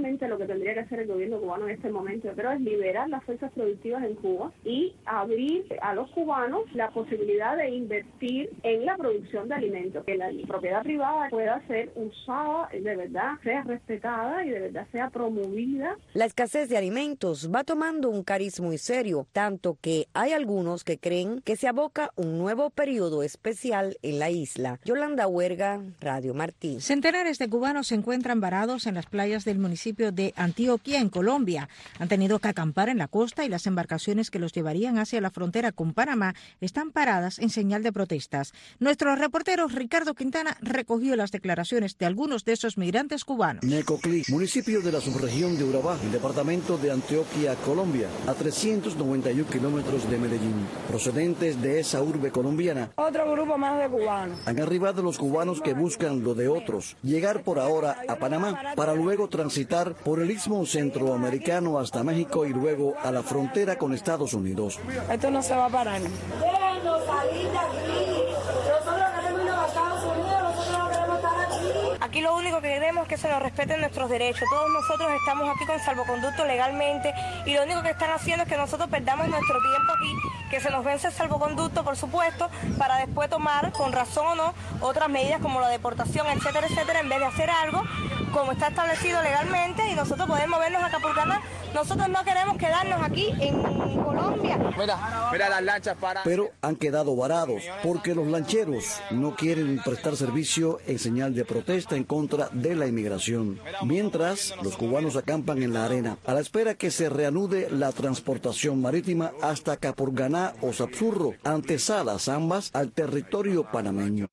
efectivamente lo que tendría que hacer el gobierno cubano en este momento, yo creo, es liberar las fuerzas productivas en Cuba y abrir a los cubanos la posibilidad de invertir en la producción de alimentos, que la propiedad privada pueda ser usada, de verdad sea respetada y de verdad sea promovida. La escasez de alimentos va tomando un cariz muy serio, tanto que hay algunos que creen que se aboca un nuevo periodo especial en la isla. Yolanda Huerga, Radio Martí. Centenares de cubanos se encuentran varados en las playas del municipio de Antioquia, en Colombia. Han tenido que acampar en la costa y las embarcaciones que los llevarían hacia la frontera con Panamá están paradas en señal de protestas. Nuestro reportero Ricardo Quintana recogió las declaraciones de algunos de esos migrantes cubanos. Necoclí, municipio de la subregión de Urabá, el departamento de Antioquia, Colombia, a 391 kilómetros de Medellín. Procedentes de esa urbe colombiana, otro grupo más de cubanos. Han arribado los cubanos que buscan lo de otros, llegar por ahora a Panamá, para luego transitar por el istmo centroamericano hasta México y luego a la frontera con Estados Unidos. Esto no se va a parar. Déjenos salir de aquí. Nosotros queremos ir a Estados Unidos, nosotros no queremos estar aquí. Aquí lo único que queremos es que se nos respeten nuestros derechos. Todos nosotros estamos aquí con salvoconducto legalmente y lo único que están haciendo es que nosotros perdamos nuestro tiempo aquí, que se nos vence el salvoconducto, por supuesto, para después tomar, con razón o no, otras medidas como la deportación, etcétera, etcétera, en vez de hacer algo como está establecido legalmente y nosotros poder movernos a Capurganá. Nosotros no queremos quedarnos aquí en Colombia. Mira las lanchas para. Pero han quedado varados porque los lancheros no quieren prestar servicio en señal de protesta en contra de la inmigración. Mientras, los cubanos acampan en la arena a la espera que se reanude la transportación marítima hasta Capurganá o Sapsurro, antesadas ambas al territorio panameño.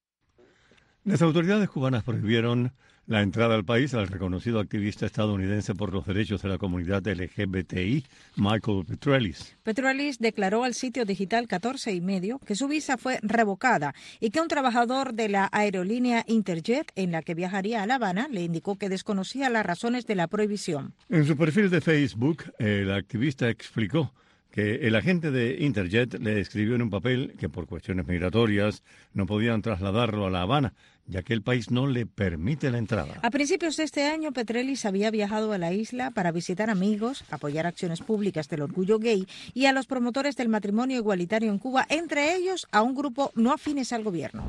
Las autoridades cubanas prohibieron la entrada al país al reconocido activista estadounidense por los derechos de la comunidad LGBTI, Michael Petrelis. Petrelis declaró al sitio digital 14 y medio que su visa fue revocada y que un trabajador de la aerolínea Interjet, en la que viajaría a La Habana, le indicó que desconocía las razones de la prohibición. En su perfil de Facebook, el activista explicó que el agente de Interjet le escribió en un papel que por cuestiones migratorias no podían trasladarlo a La Habana, ya que el país no le permite la entrada. A principios de este año, Petrelis había viajado a la isla para visitar amigos, apoyar acciones públicas del orgullo gay y a los promotores del matrimonio igualitario en Cuba, entre ellos a un grupo no afines al gobierno.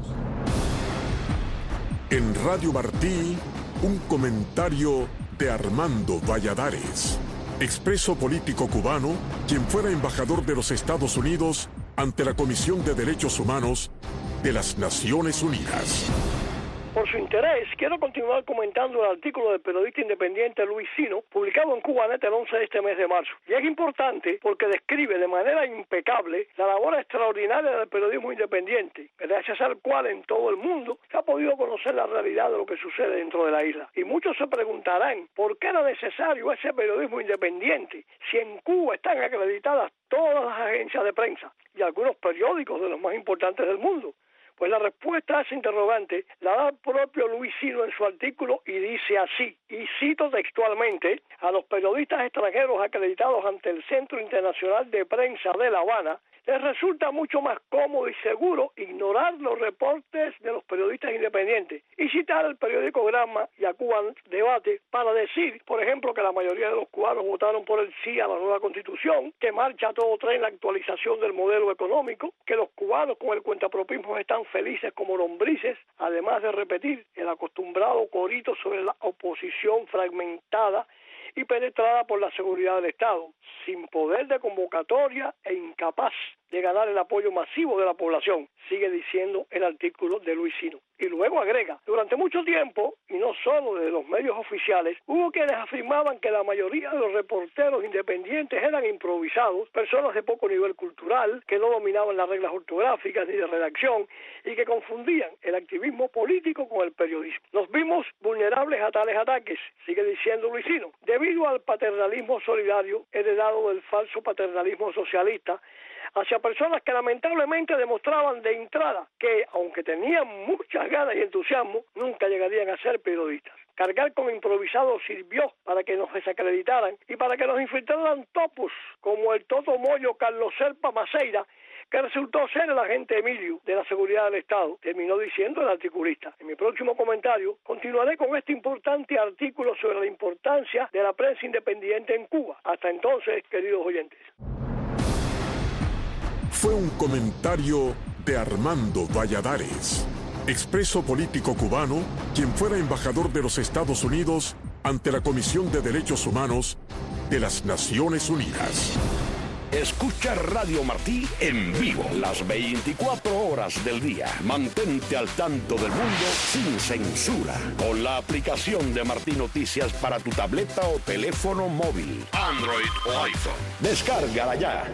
En Radio Martí, un comentario de Armando Valladares, expreso político cubano, quien fuera embajador de los Estados Unidos ante la Comisión de Derechos Humanos de las Naciones Unidas. Por su interés, quiero continuar comentando el artículo del periodista independiente Luis Sino, publicado en Cubanet el 11 de este mes de marzo. Y es importante porque describe de manera impecable la labor extraordinaria del periodismo independiente, gracias al cual en todo el mundo se ha podido conocer la realidad de lo que sucede dentro de la isla. Y muchos se preguntarán, ¿por qué era necesario ese periodismo independiente si en Cuba están acreditadas todas las agencias de prensa y algunos periódicos de los más importantes del mundo? Pues la respuesta a ese interrogante la da el propio Luis Sino en su artículo y dice así, y cito textualmente: a los periodistas extranjeros acreditados ante el Centro Internacional de Prensa de La Habana les resulta mucho más cómodo y seguro ignorar los reportes de los periodistas independientes y citar el periódico Granma y a Cuban Debate para decir, por ejemplo, que la mayoría de los cubanos votaron por el sí a la nueva Constitución, que marcha a todo tren la actualización del modelo económico, que los cubanos con el cuentapropismo están felices como lombrices, además de repetir el acostumbrado corito sobre la oposición fragmentada y penetrada por la seguridad del Estado, sin poder de convocatoria e incapaz de ganar el apoyo masivo de la población, sigue diciendo el artículo de Luis Sino. Y luego agrega, durante mucho tiempo, y no solo desde los medios oficiales, hubo quienes afirmaban que la mayoría de los reporteros independientes eran improvisados, personas de poco nivel cultural, que no dominaban las reglas ortográficas ni de redacción, y que confundían el activismo político con el periodismo. Nos vimos vulnerables a tales ataques, sigue diciendo Luis Sino, debido al paternalismo solidario heredado del falso paternalismo socialista, hacia personas que lamentablemente demostraban de entrada que, aunque tenían muchas ganas y entusiasmo, nunca llegarían a ser periodistas. Cargar con improvisados sirvió para que nos desacreditaran y para que nos infiltraran topos como el Toto Moyo Carlos Serpa Maceira, que resultó ser el agente Emilio de la Seguridad del Estado, terminó diciendo el articulista. En mi próximo comentario continuaré con este importante artículo sobre la importancia de la prensa independiente en Cuba. Hasta entonces, queridos oyentes. Fue un comentario de Armando Valladares, expreso político cubano, quien fuera embajador de los Estados Unidos ante la Comisión de Derechos Humanos de las Naciones Unidas. Escucha Radio Martí en vivo las 24 horas del día. Mantente al tanto del mundo sin censura con la aplicación de Martí Noticias para tu tableta o teléfono móvil, Android o iPhone. Descárgala ya.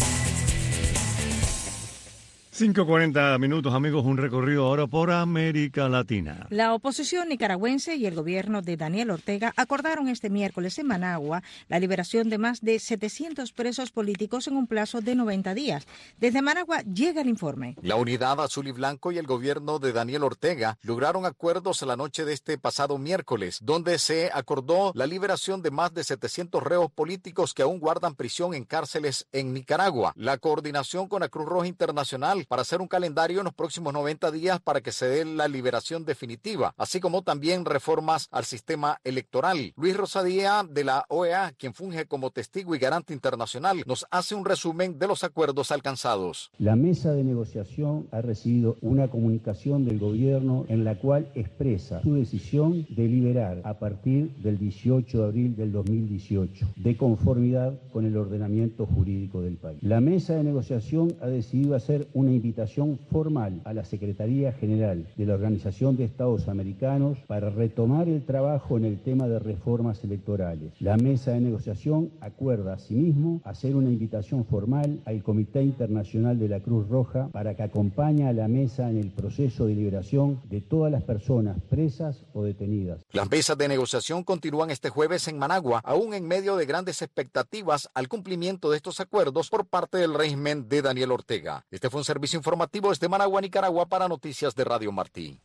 5:40 minutos, amigos, un recorrido ahora por América Latina. La oposición nicaragüense y el gobierno de Daniel Ortega acordaron este miércoles en Managua la liberación de más de 700 presos políticos en un plazo de 90 días. Desde Managua llega el informe. La Unidad Azul y Blanco y el gobierno de Daniel Ortega lograron acuerdos la noche de este pasado miércoles, donde se acordó la liberación de más de 700 reos políticos que aún guardan prisión en cárceles en Nicaragua. La coordinación con la Cruz Roja Internacional para hacer un calendario en los próximos 90 días para que se dé la liberación definitiva, así como también reformas al sistema electoral. Luis Rosadía de la OEA, quien funge como testigo y garante internacional, nos hace un resumen de los acuerdos alcanzados. La mesa de negociación ha recibido una comunicación del gobierno en la cual expresa su decisión de liberar a partir del 18 de abril del 2018, de conformidad con el ordenamiento jurídico del país. La mesa de negociación ha decidido hacer una invitación formal a la Secretaría General de la Organización de Estados Americanos para retomar el trabajo en el tema de reformas electorales. La mesa de negociación acuerda asimismo hacer una invitación formal al Comité Internacional de la Cruz Roja para que acompañe a la mesa en el proceso de liberación de todas las personas presas o detenidas. Las mesas de negociación continúan este jueves en Managua, aún en medio de grandes expectativas al cumplimiento de estos acuerdos por parte del régimen de Daniel Ortega. Este fue un servicio informativo desde Managua, Nicaragua, para Noticias de Radio Martí.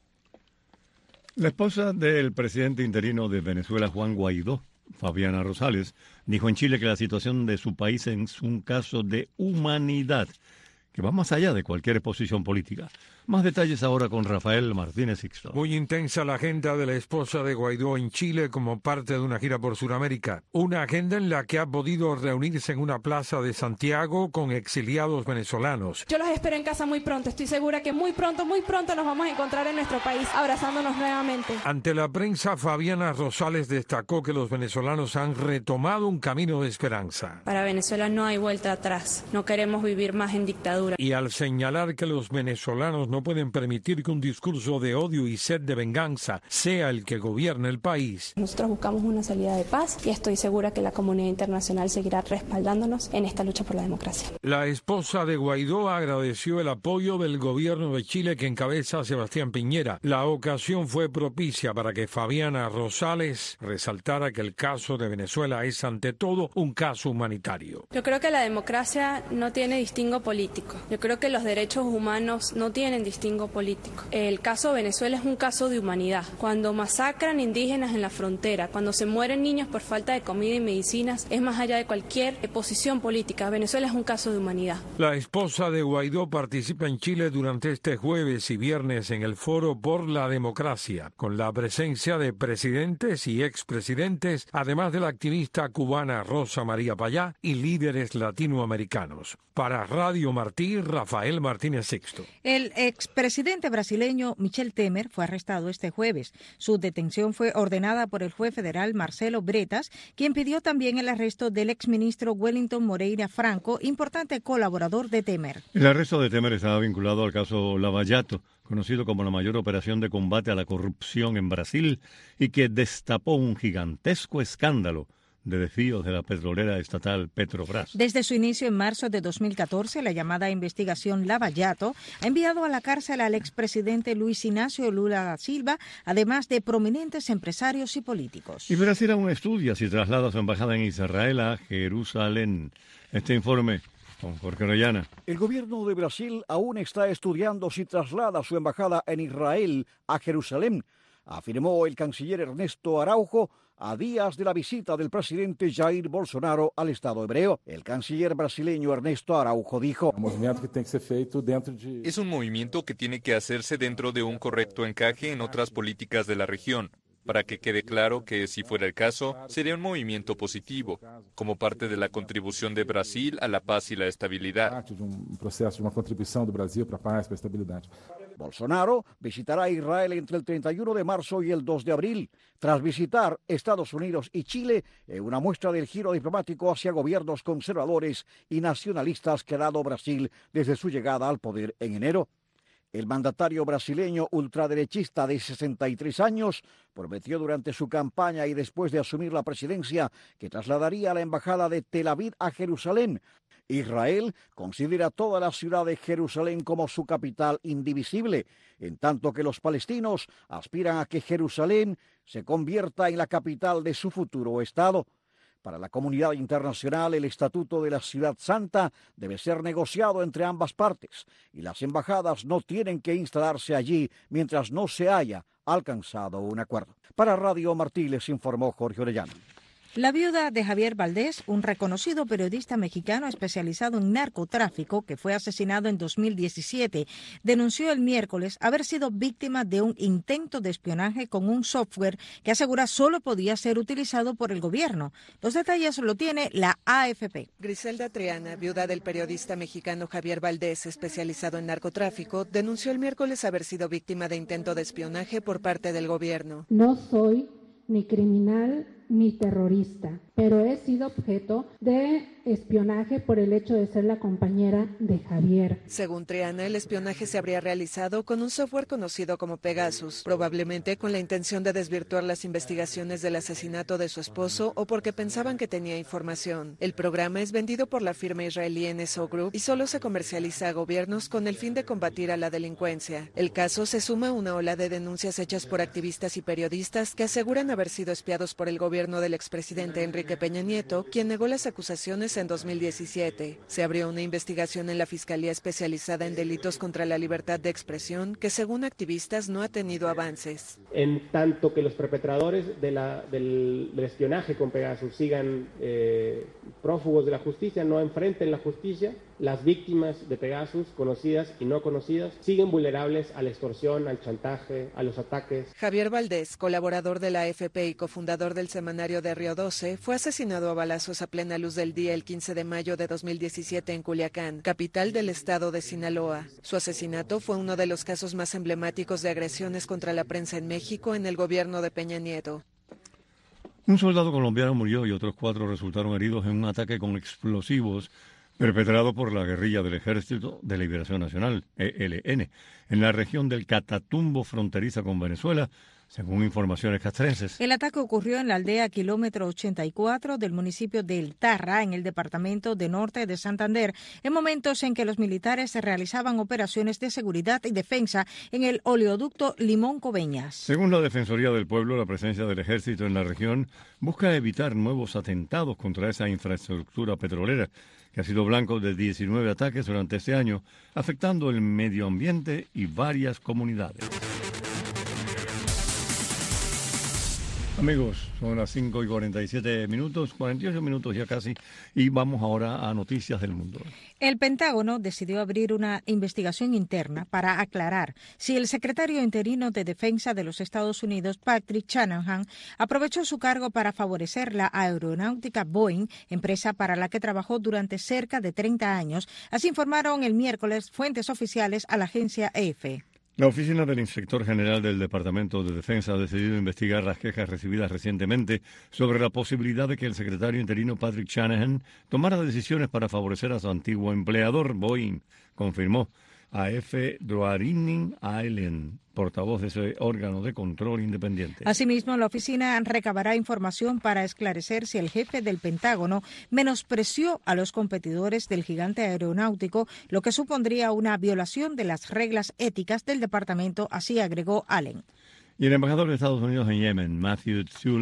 La esposa del presidente interino de Venezuela, Juan Guaidó, Fabiana Rosales, dijo en Chile que la situación de su país es un caso de humanidad que va más allá de cualquier exposición política. Más detalles ahora con Rafael Martínez Sixto. Muy intensa la agenda de la esposa de Guaidó en Chile como parte de una gira por Sudamérica. Una agenda en la que ha podido reunirse en una plaza de Santiago con exiliados venezolanos. Yo los espero en casa muy pronto. Estoy segura que muy pronto nos vamos a encontrar en nuestro país, abrazándonos nuevamente. Ante la prensa, Fabiana Rosales destacó que los venezolanos han retomado un camino de esperanza. Para Venezuela no hay vuelta atrás. No queremos vivir más en dictadura. Y al señalar que los venezolanos no pueden permitir que un discurso de odio y sed de venganza sea el que gobierne el país. Nosotros buscamos una salida de paz y estoy segura que la comunidad internacional seguirá respaldándonos en esta lucha por la democracia. La esposa de Guaidó agradeció el apoyo del gobierno de Chile que encabeza Sebastián Piñera. La ocasión fue propicia para que Fabiana Rosales resaltara que el caso de Venezuela es ante todo un caso humanitario. Yo creo que la democracia no tiene distingo político. Yo creo que los derechos humanos no tienen distingo político. El caso de Venezuela es un caso de humanidad. Cuando masacran indígenas en la frontera, cuando se mueren niños por falta de comida y medicinas, es más allá de cualquier posición política. Venezuela es un caso de humanidad. La esposa de Guaidó participa en Chile durante este jueves y viernes en el Foro por la Democracia, con la presencia de presidentes y expresidentes, además de la activista cubana Rosa María Payá y líderes latinoamericanos. Para Radio Martí, Rafael Martínez Sixto. El expresidente brasileño Michel Temer fue arrestado este jueves. Su detención fue ordenada por el juez federal Marcelo Bretas, quien pidió también el arresto del exministro Wellington Moreira Franco, importante colaborador de Temer. El arresto de Temer estaba vinculado al caso Lava Jato, conocido como la mayor operación de combate a la corrupción en Brasil y que destapó un gigantesco escándalo de desvíos de la petrolera estatal Petrobras. Desde su inicio en marzo de 2014, la llamada investigación Lava Jato ha enviado a la cárcel al expresidente Luis Ignacio Lula da Silva, además de prominentes empresarios y políticos. Y Brasil aún estudia si traslada su embajada en Israel a Jerusalén. Este informe con Jorge Orellana. El gobierno de Brasil aún está estudiando si traslada su embajada en Israel a Jerusalén, afirmó el canciller Ernesto Araujo a días de la visita del presidente Jair Bolsonaro al Estado hebreo. El canciller brasileño Ernesto Araujo dijo: es un movimiento que tiene que hacerse dentro de un correcto encaje en otras políticas de la región, para que quede claro que, si fuera el caso, sería un movimiento positivo, como parte de la contribución de Brasil a la paz y la estabilidad. Bolsonaro visitará Israel entre el 31 de marzo y el 2 de abril, tras visitar Estados Unidos y Chile, en una muestra del giro diplomático hacia gobiernos conservadores y nacionalistas que ha dado Brasil desde su llegada al poder en enero. El mandatario brasileño ultraderechista de 63 años prometió durante su campaña y después de asumir la presidencia que trasladaría la embajada de Tel Aviv a Jerusalén. Israel considera toda la ciudad de Jerusalén como su capital indivisible, en tanto que los palestinos aspiran a que Jerusalén se convierta en la capital de su futuro Estado. Para la comunidad internacional, el Estatuto de la Ciudad Santa debe ser negociado entre ambas partes y las embajadas no tienen que instalarse allí mientras no se haya alcanzado un acuerdo. Para Radio Martí les informó Jorge Orellana. La viuda de Javier Valdés, un reconocido periodista mexicano especializado en narcotráfico que fue asesinado en 2017, denunció el miércoles haber sido víctima de un intento de espionaje con un software que asegura solo podía ser utilizado por el gobierno. Los detalles lo tiene la AFP. Griselda Triana, viuda del periodista mexicano Javier Valdés, especializado en narcotráfico, denunció el miércoles haber sido víctima de intento de espionaje por parte del gobierno. No soy ni criminal ni terrorista, pero he sido objeto de espionaje por el hecho de ser la compañera de Javier. Según Triana, el espionaje se habría realizado con un software conocido como Pegasus, probablemente con la intención de desvirtuar las investigaciones del asesinato de su esposo o porque pensaban que tenía información. El programa es vendido por la firma israelí NSO Group y solo se comercializa a gobiernos con el fin de combatir a la delincuencia. El caso se suma a una ola de denuncias hechas por activistas y periodistas que aseguran haber sido espiados por el gobierno del expresidente Enrique Peña Nieto, quien negó las acusaciones en 2017. Se abrió una investigación en la Fiscalía Especializada en Delitos contra la Libertad de Expresión que, según activistas, no ha tenido avances. En tanto que los perpetradores del espionaje con Pegasus sigan prófugos de la justicia, no enfrenten la justicia, las víctimas de Pegasus, conocidas y no conocidas, siguen vulnerables a la extorsión, al chantaje, a los ataques. Javier Valdés, colaborador de la AFP y cofundador del semanario de Río 12, fue asesinado a balazos a plena luz del día el 15 de mayo de 2017 en Culiacán, capital del estado de Sinaloa. Su asesinato fue uno de los casos más emblemáticos de agresiones contra la prensa en México en el gobierno de Peña Nieto. Un soldado colombiano murió y otros 4 resultaron heridos en un ataque con explosivos perpetrado por la guerrilla del Ejército de Liberación Nacional, ELN, en la región del Catatumbo fronteriza con Venezuela, según informaciones castrenses. El ataque ocurrió en la aldea kilómetro 84 del municipio de El Tarra, en el departamento de Norte de Santander, en momentos en que los militares realizaban operaciones de seguridad y defensa en el oleoducto Limón Coveñas. Según la Defensoría del Pueblo, la presencia del ejército en la región busca evitar nuevos atentados contra esa infraestructura petrolera, que ha sido blanco de 19 ataques durante este año, afectando el medio ambiente y varias comunidades. Amigos, son las 5:47, 48 minutos ya casi, y vamos ahora a noticias del mundo. El Pentágono decidió abrir una investigación interna para aclarar si el secretario interino de Defensa de los Estados Unidos, Patrick Shanahan, aprovechó su cargo para favorecer la aeronáutica Boeing, empresa para la que trabajó durante cerca de 30 años, así informaron el miércoles fuentes oficiales a la agencia AFP. La oficina del inspector general del Departamento de Defensa ha decidido investigar las quejas recibidas recientemente sobre la posibilidad de que el secretario interino Patrick Shanahan tomara decisiones para favorecer a su antiguo empleador Boeing, confirmó A.F. Droarinin Island, portavoz de ese órgano de control independiente. Asimismo, la oficina recabará información para esclarecer si el jefe del Pentágono menospreció a los competidores del gigante aeronáutico, lo que supondría una violación de las reglas éticas del departamento, así agregó Allen. Y el embajador de Estados Unidos en Yemen, Matthew Zueller,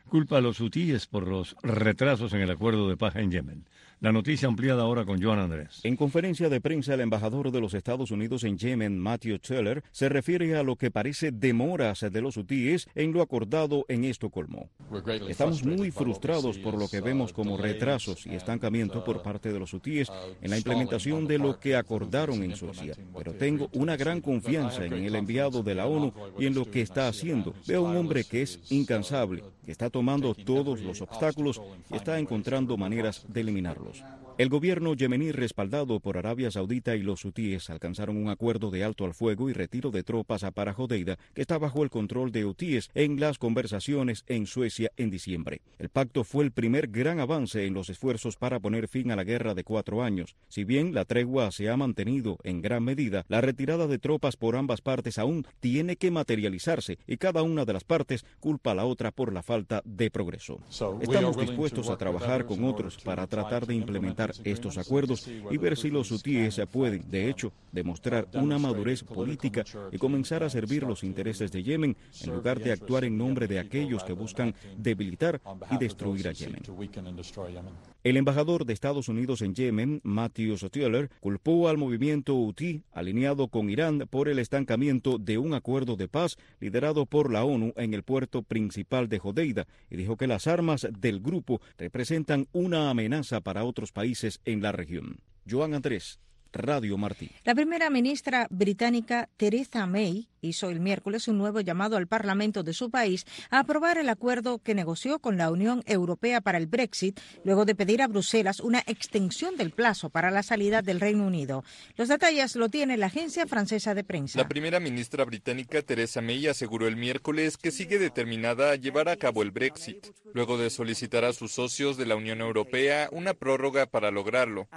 culpa a los hutíes por los retrasos en el acuerdo de paz en Yemen. La noticia ampliada ahora con Joan Andrés. En conferencia de prensa, el embajador de los Estados Unidos en Yemen, Matthew Teller, se refiere a lo que parece demoras de los hutíes en lo acordado en Estocolmo. Estamos muy frustrados por lo que vemos como retrasos y estancamiento por parte de los hutíes en la implementación de lo que acordaron en Suecia. Pero tengo una gran confianza en el enviado de la ONU y en lo que está haciendo. Veo un hombre que es incansable, que está tomando todos los obstáculos y está encontrando maneras de eliminarlos. El gobierno yemení, respaldado por Arabia Saudita y los hutíes, alcanzaron un acuerdo de alto al fuego y retiro de tropas para Hodeida, que está bajo el control de hutíes, en las conversaciones en Suecia en diciembre. El pacto fue el primer gran avance en los esfuerzos para poner fin a la guerra de 4 años. Si bien la tregua se ha mantenido en gran medida, la retirada de tropas por ambas partes aún tiene que materializarse y cada una de las partes culpa a la otra por la falta de progreso. Estamos dispuestos a trabajar con otros para tratar de implementar estos acuerdos y ver si los hutíes pueden, de hecho, demostrar una madurez política y comenzar a servir los intereses de Yemen en lugar de actuar en nombre de aquellos que buscan debilitar y destruir a Yemen. El embajador de Estados Unidos en Yemen, Matthew Teller, culpó al movimiento hutí alineado con Irán por el estancamiento de un acuerdo de paz liderado por la ONU en el puerto principal de Hodeida y dijo que las armas del grupo representan una amenaza para otros países en la región. Joan Andrés, Radio Martí. La primera ministra británica Theresa May hizo el miércoles un nuevo llamado al Parlamento de su país a aprobar el acuerdo que negoció con la Unión Europea para el Brexit, luego de pedir a Bruselas una extensión del plazo para la salida del Reino Unido. Los detalles lo tiene la agencia francesa de prensa. La primera ministra británica Theresa May aseguró el miércoles que sigue determinada a llevar a cabo el Brexit, luego de solicitar a sus socios de la Unión Europea una prórroga para lograrlo.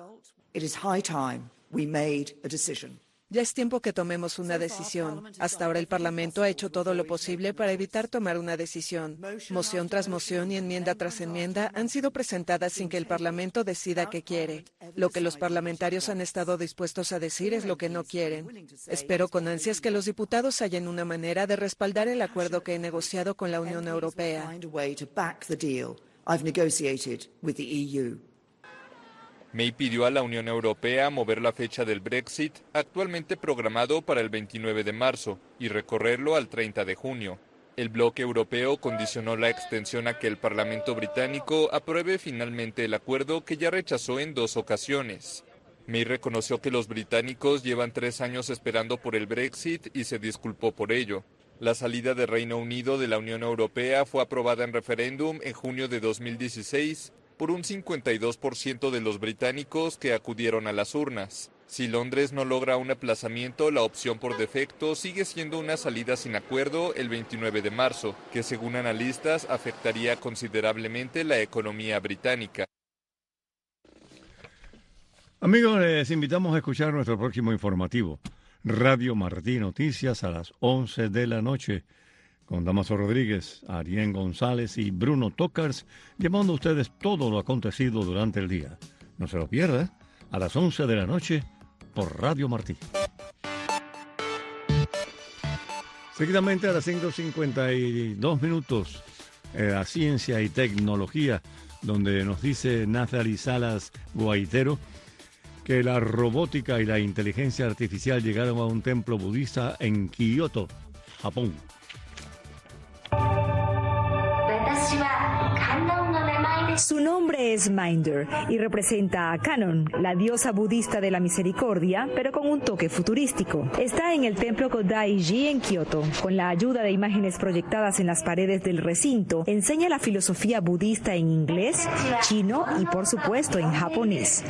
Ya es tiempo que tomemos una decisión. Hasta ahora el Parlamento ha hecho todo lo posible para evitar tomar una decisión. Moción tras moción y enmienda tras enmienda han sido presentadas sin que el Parlamento decida qué quiere. Lo que los parlamentarios han estado dispuestos a decir es lo que no quieren. Espero con ansias que los diputados hallen una manera de respaldar el acuerdo que he negociado con la Unión Europea. May pidió a la Unión Europea mover la fecha del Brexit, actualmente programado para el 29 de marzo, y recorrerlo al 30 de junio. El bloque europeo condicionó la extensión a que el Parlamento británico apruebe finalmente el acuerdo que ya rechazó en 2 ocasiones. May reconoció que los británicos llevan 3 años esperando por el Brexit y se disculpó por ello. La salida del Reino Unido de la Unión Europea fue aprobada en referéndum en junio de 2016, por un 52% de los británicos que acudieron a las urnas. Si Londres no logra un aplazamiento, la opción por defecto sigue siendo una salida sin acuerdo el 29 de marzo, que según analistas afectaría considerablemente la economía británica. Amigos, les invitamos a escuchar nuestro próximo informativo, Radio Martí Noticias, a las 11 de la noche. Con Damaso Rodríguez, Arién González y Bruno Tocars, llevando a ustedes todo lo acontecido durante el día. No se lo pierda, a las 11 de la noche, por Radio Martí. Seguidamente a las 5:52 minutos, la ciencia y tecnología, donde nos dice Nathalie Salas Guaitero que la robótica y la inteligencia artificial llegaron a un templo budista en Kioto, Japón. Su nombre es Minder y representa a Kanon, la diosa budista de la misericordia, pero con un toque futurístico. Está en el templo Kodai-ji en Kioto. Con la ayuda de imágenes proyectadas en las paredes del recinto, enseña la filosofía budista en inglés, chino y, por supuesto, en japonés.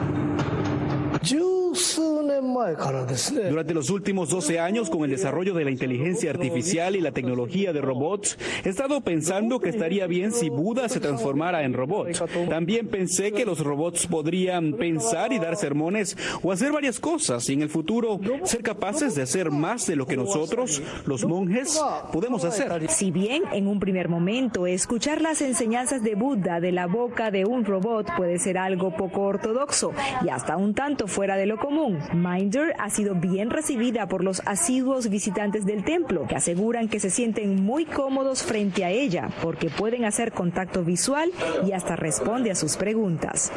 Durante los últimos 12 años, con el desarrollo de la inteligencia artificial y la tecnología de robots, he estado pensando que estaría bien si Buda se transformara en robot. También pensé que los robots podrían pensar y dar sermones o hacer varias cosas y en el futuro ser capaces de hacer más de lo que nosotros, los monjes, podemos hacer. Si bien en un primer momento escuchar las enseñanzas de Buda de la boca de un robot puede ser algo poco ortodoxo y hasta un tanto fuera de lo común, común. Minder ha sido bien recibida por los asiduos visitantes del templo, que aseguran que se sienten muy cómodos frente a ella, porque pueden hacer contacto visual y hasta responde a sus preguntas.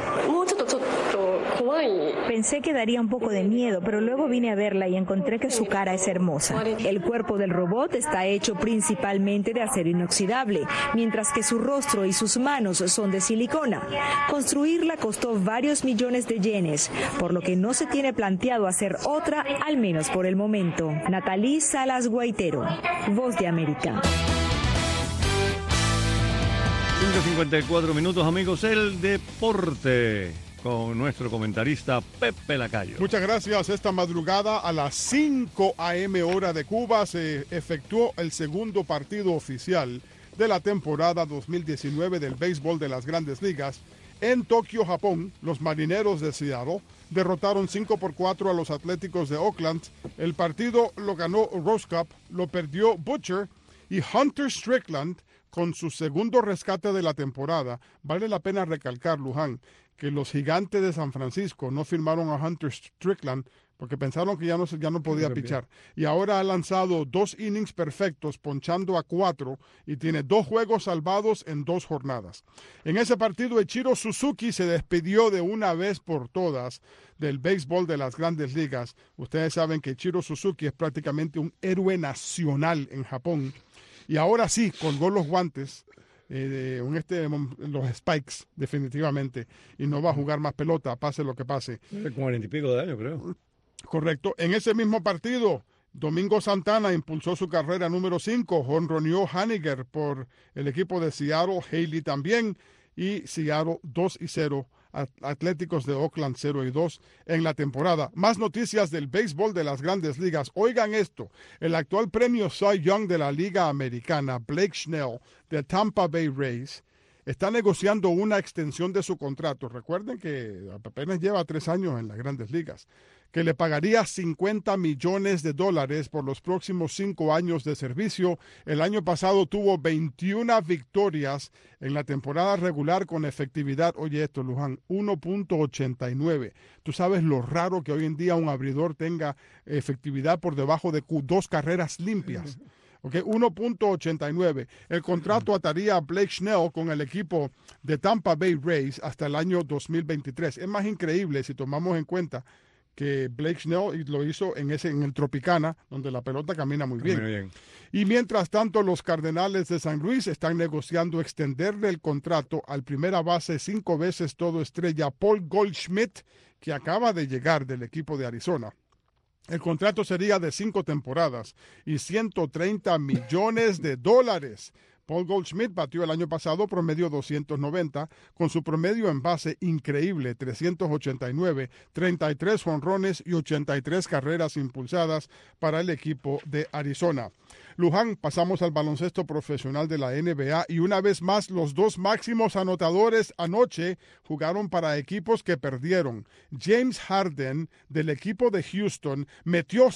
Pensé que daría un poco de miedo, pero luego vine a verla y encontré que su cara es hermosa. El cuerpo del robot está hecho principalmente de acero inoxidable, mientras que su rostro y sus manos son de silicona. Construirla costó varios millones de yenes, por lo que no se tiene planteado hacer otra, al menos por el momento. Natalie Salas Guaitero, Voz de América. 5:54 minutos, amigos, el deporte con nuestro comentarista Pepe Lacayo. Muchas gracias. Esta madrugada a las 5 a.m. hora de Cuba se efectuó el segundo partido oficial de la temporada 2019 del béisbol de las Grandes Ligas. En Tokio, Japón, los Marineros de Seattle derrotaron 5-4 a los Atléticos de Oakland. El partido lo ganó Rose Cup, lo perdió Butcher y Hunter Strickland con su segundo rescate de la temporada. Vale la pena recalcar, Luján, que los Gigantes de San Francisco no firmaron a Hunter Strickland porque pensaron que ya no podía pichar. Y ahora ha lanzado 2 innings perfectos, ponchando a 4, y tiene 2 juegos salvados en 2 jornadas. En ese partido, Ichiro Suzuki se despidió de una vez por todas del béisbol de las Grandes Ligas. Ustedes saben que Ichiro Suzuki es prácticamente un héroe nacional en Japón. Y ahora sí, colgó los guantes, los spikes, definitivamente, y no va a jugar más pelota, pase lo que pase. 40 y pico de años, creo. Correcto. En ese mismo partido, Domingo Santana impulsó su carrera número 5, jonroneó Haniger por el equipo de Seattle, Haley también, y Seattle 2-0. Atléticos de Oakland 0-2 en la temporada. Más noticias del béisbol de las Grandes Ligas. Oigan esto, el actual premio Cy Young de la Liga Americana, Blake Snell, de Tampa Bay Rays, está negociando una extensión de su contrato. Recuerden que apenas lleva 3 años en las Grandes Ligas, que le pagaría $50 millones por los próximos 5 años de servicio. El año pasado tuvo 21 victorias en la temporada regular con efectividad, oye esto, Luján, 1.89. Tú sabes lo raro que hoy en día un abridor tenga efectividad por debajo de 2 carreras limpias. Okay, 1.89. El contrato ataría a Blake Snell con el equipo de Tampa Bay Rays hasta el año 2023. Es más increíble si tomamos en cuenta que Blake Snell lo hizo en el Tropicana, donde la pelota camina muy bien. Y mientras tanto, los Cardenales de San Luis están negociando extenderle el contrato al primera base 5 veces todo estrella Paul Goldschmidt, que acaba de llegar del equipo de Arizona. El contrato sería de 5 temporadas y $130 millones. Paul Goldschmidt batió el año pasado promedio 290, con su promedio en base increíble, 389, 33 jonrones y 83 carreras impulsadas para el equipo de Arizona. Luján, pasamos al baloncesto profesional de la NBA y una vez más los 2 máximos anotadores anoche jugaron para equipos que perdieron. James Harden del equipo de Houston metió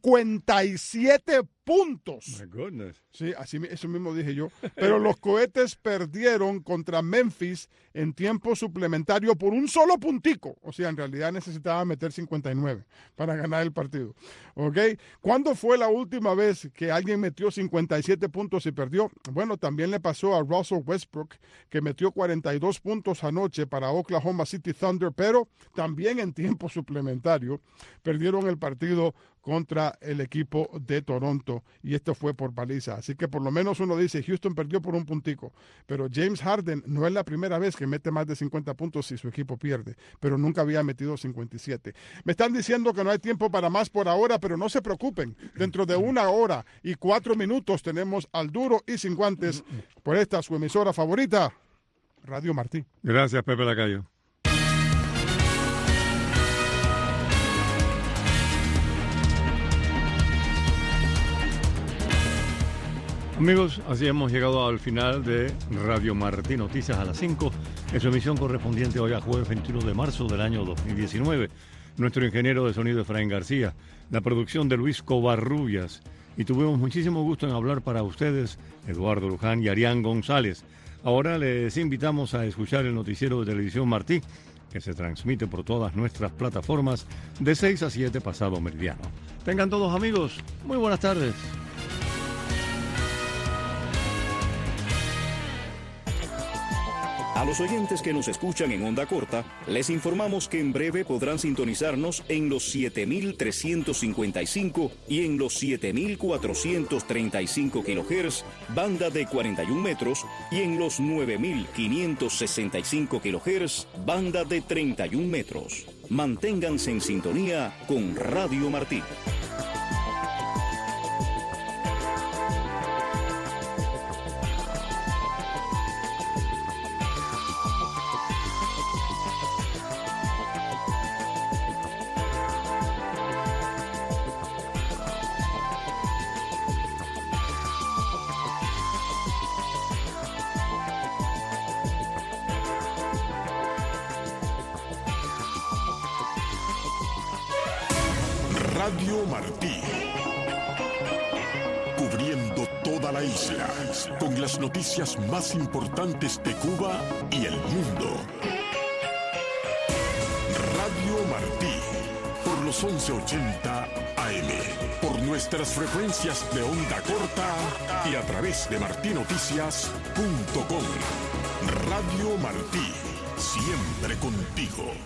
57 puntos. My goodness. Sí, eso mismo dije yo. Pero los Cohetes perdieron contra Memphis en tiempo suplementario por un solo puntico. O sea, en realidad necesitaba meter 59 para ganar el partido. ¿Ok? ¿Cuándo fue la última vez que alguien metió 57 puntos y perdió? Bueno, también le pasó a Russell Westbrook, que metió 42 puntos anoche para Oklahoma City Thunder, pero también en tiempo suplementario perdieron el partido contra el equipo de Toronto, y esto fue por paliza. Así que por lo menos uno dice, Houston perdió por un puntico, pero James Harden no es la primera vez que mete más de 50 puntos si su equipo pierde, pero nunca había metido 57. Me están diciendo que no hay tiempo para más por ahora, pero no se preocupen, dentro de 1 hora y 4 minutos tenemos Al Duro y Sin Guantes por esta su emisora favorita, Radio Martí. Gracias, Pepe Lacayo. Amigos, así hemos llegado al final de Radio Martí Noticias a las 5, en su emisión correspondiente hoy a jueves 21 de marzo del año 2019. Nuestro ingeniero de sonido Efraín García, la producción de Luis Covarrubias, y tuvimos muchísimo gusto en hablar para ustedes Eduardo Luján y Arián González. Ahora les invitamos a escuchar el noticiero de Televisión Martí, que se transmite por todas nuestras plataformas de 6 a 7 pasado meridiano. Tengan todos, amigos, muy buenas tardes. A los oyentes que nos escuchan en onda corta, les informamos que en breve podrán sintonizarnos en los 7.355 y en los 7.435 kHz, banda de 41 metros, y en los 9.565 kHz, banda de 31 metros. Manténganse en sintonía con Radio Martí. Radio Martí, cubriendo toda la isla, con las noticias más importantes de Cuba y el mundo. Radio Martí, por los 1180 AM, por nuestras frecuencias de onda corta y a través de martinoticias.com. Radio Martí, siempre contigo.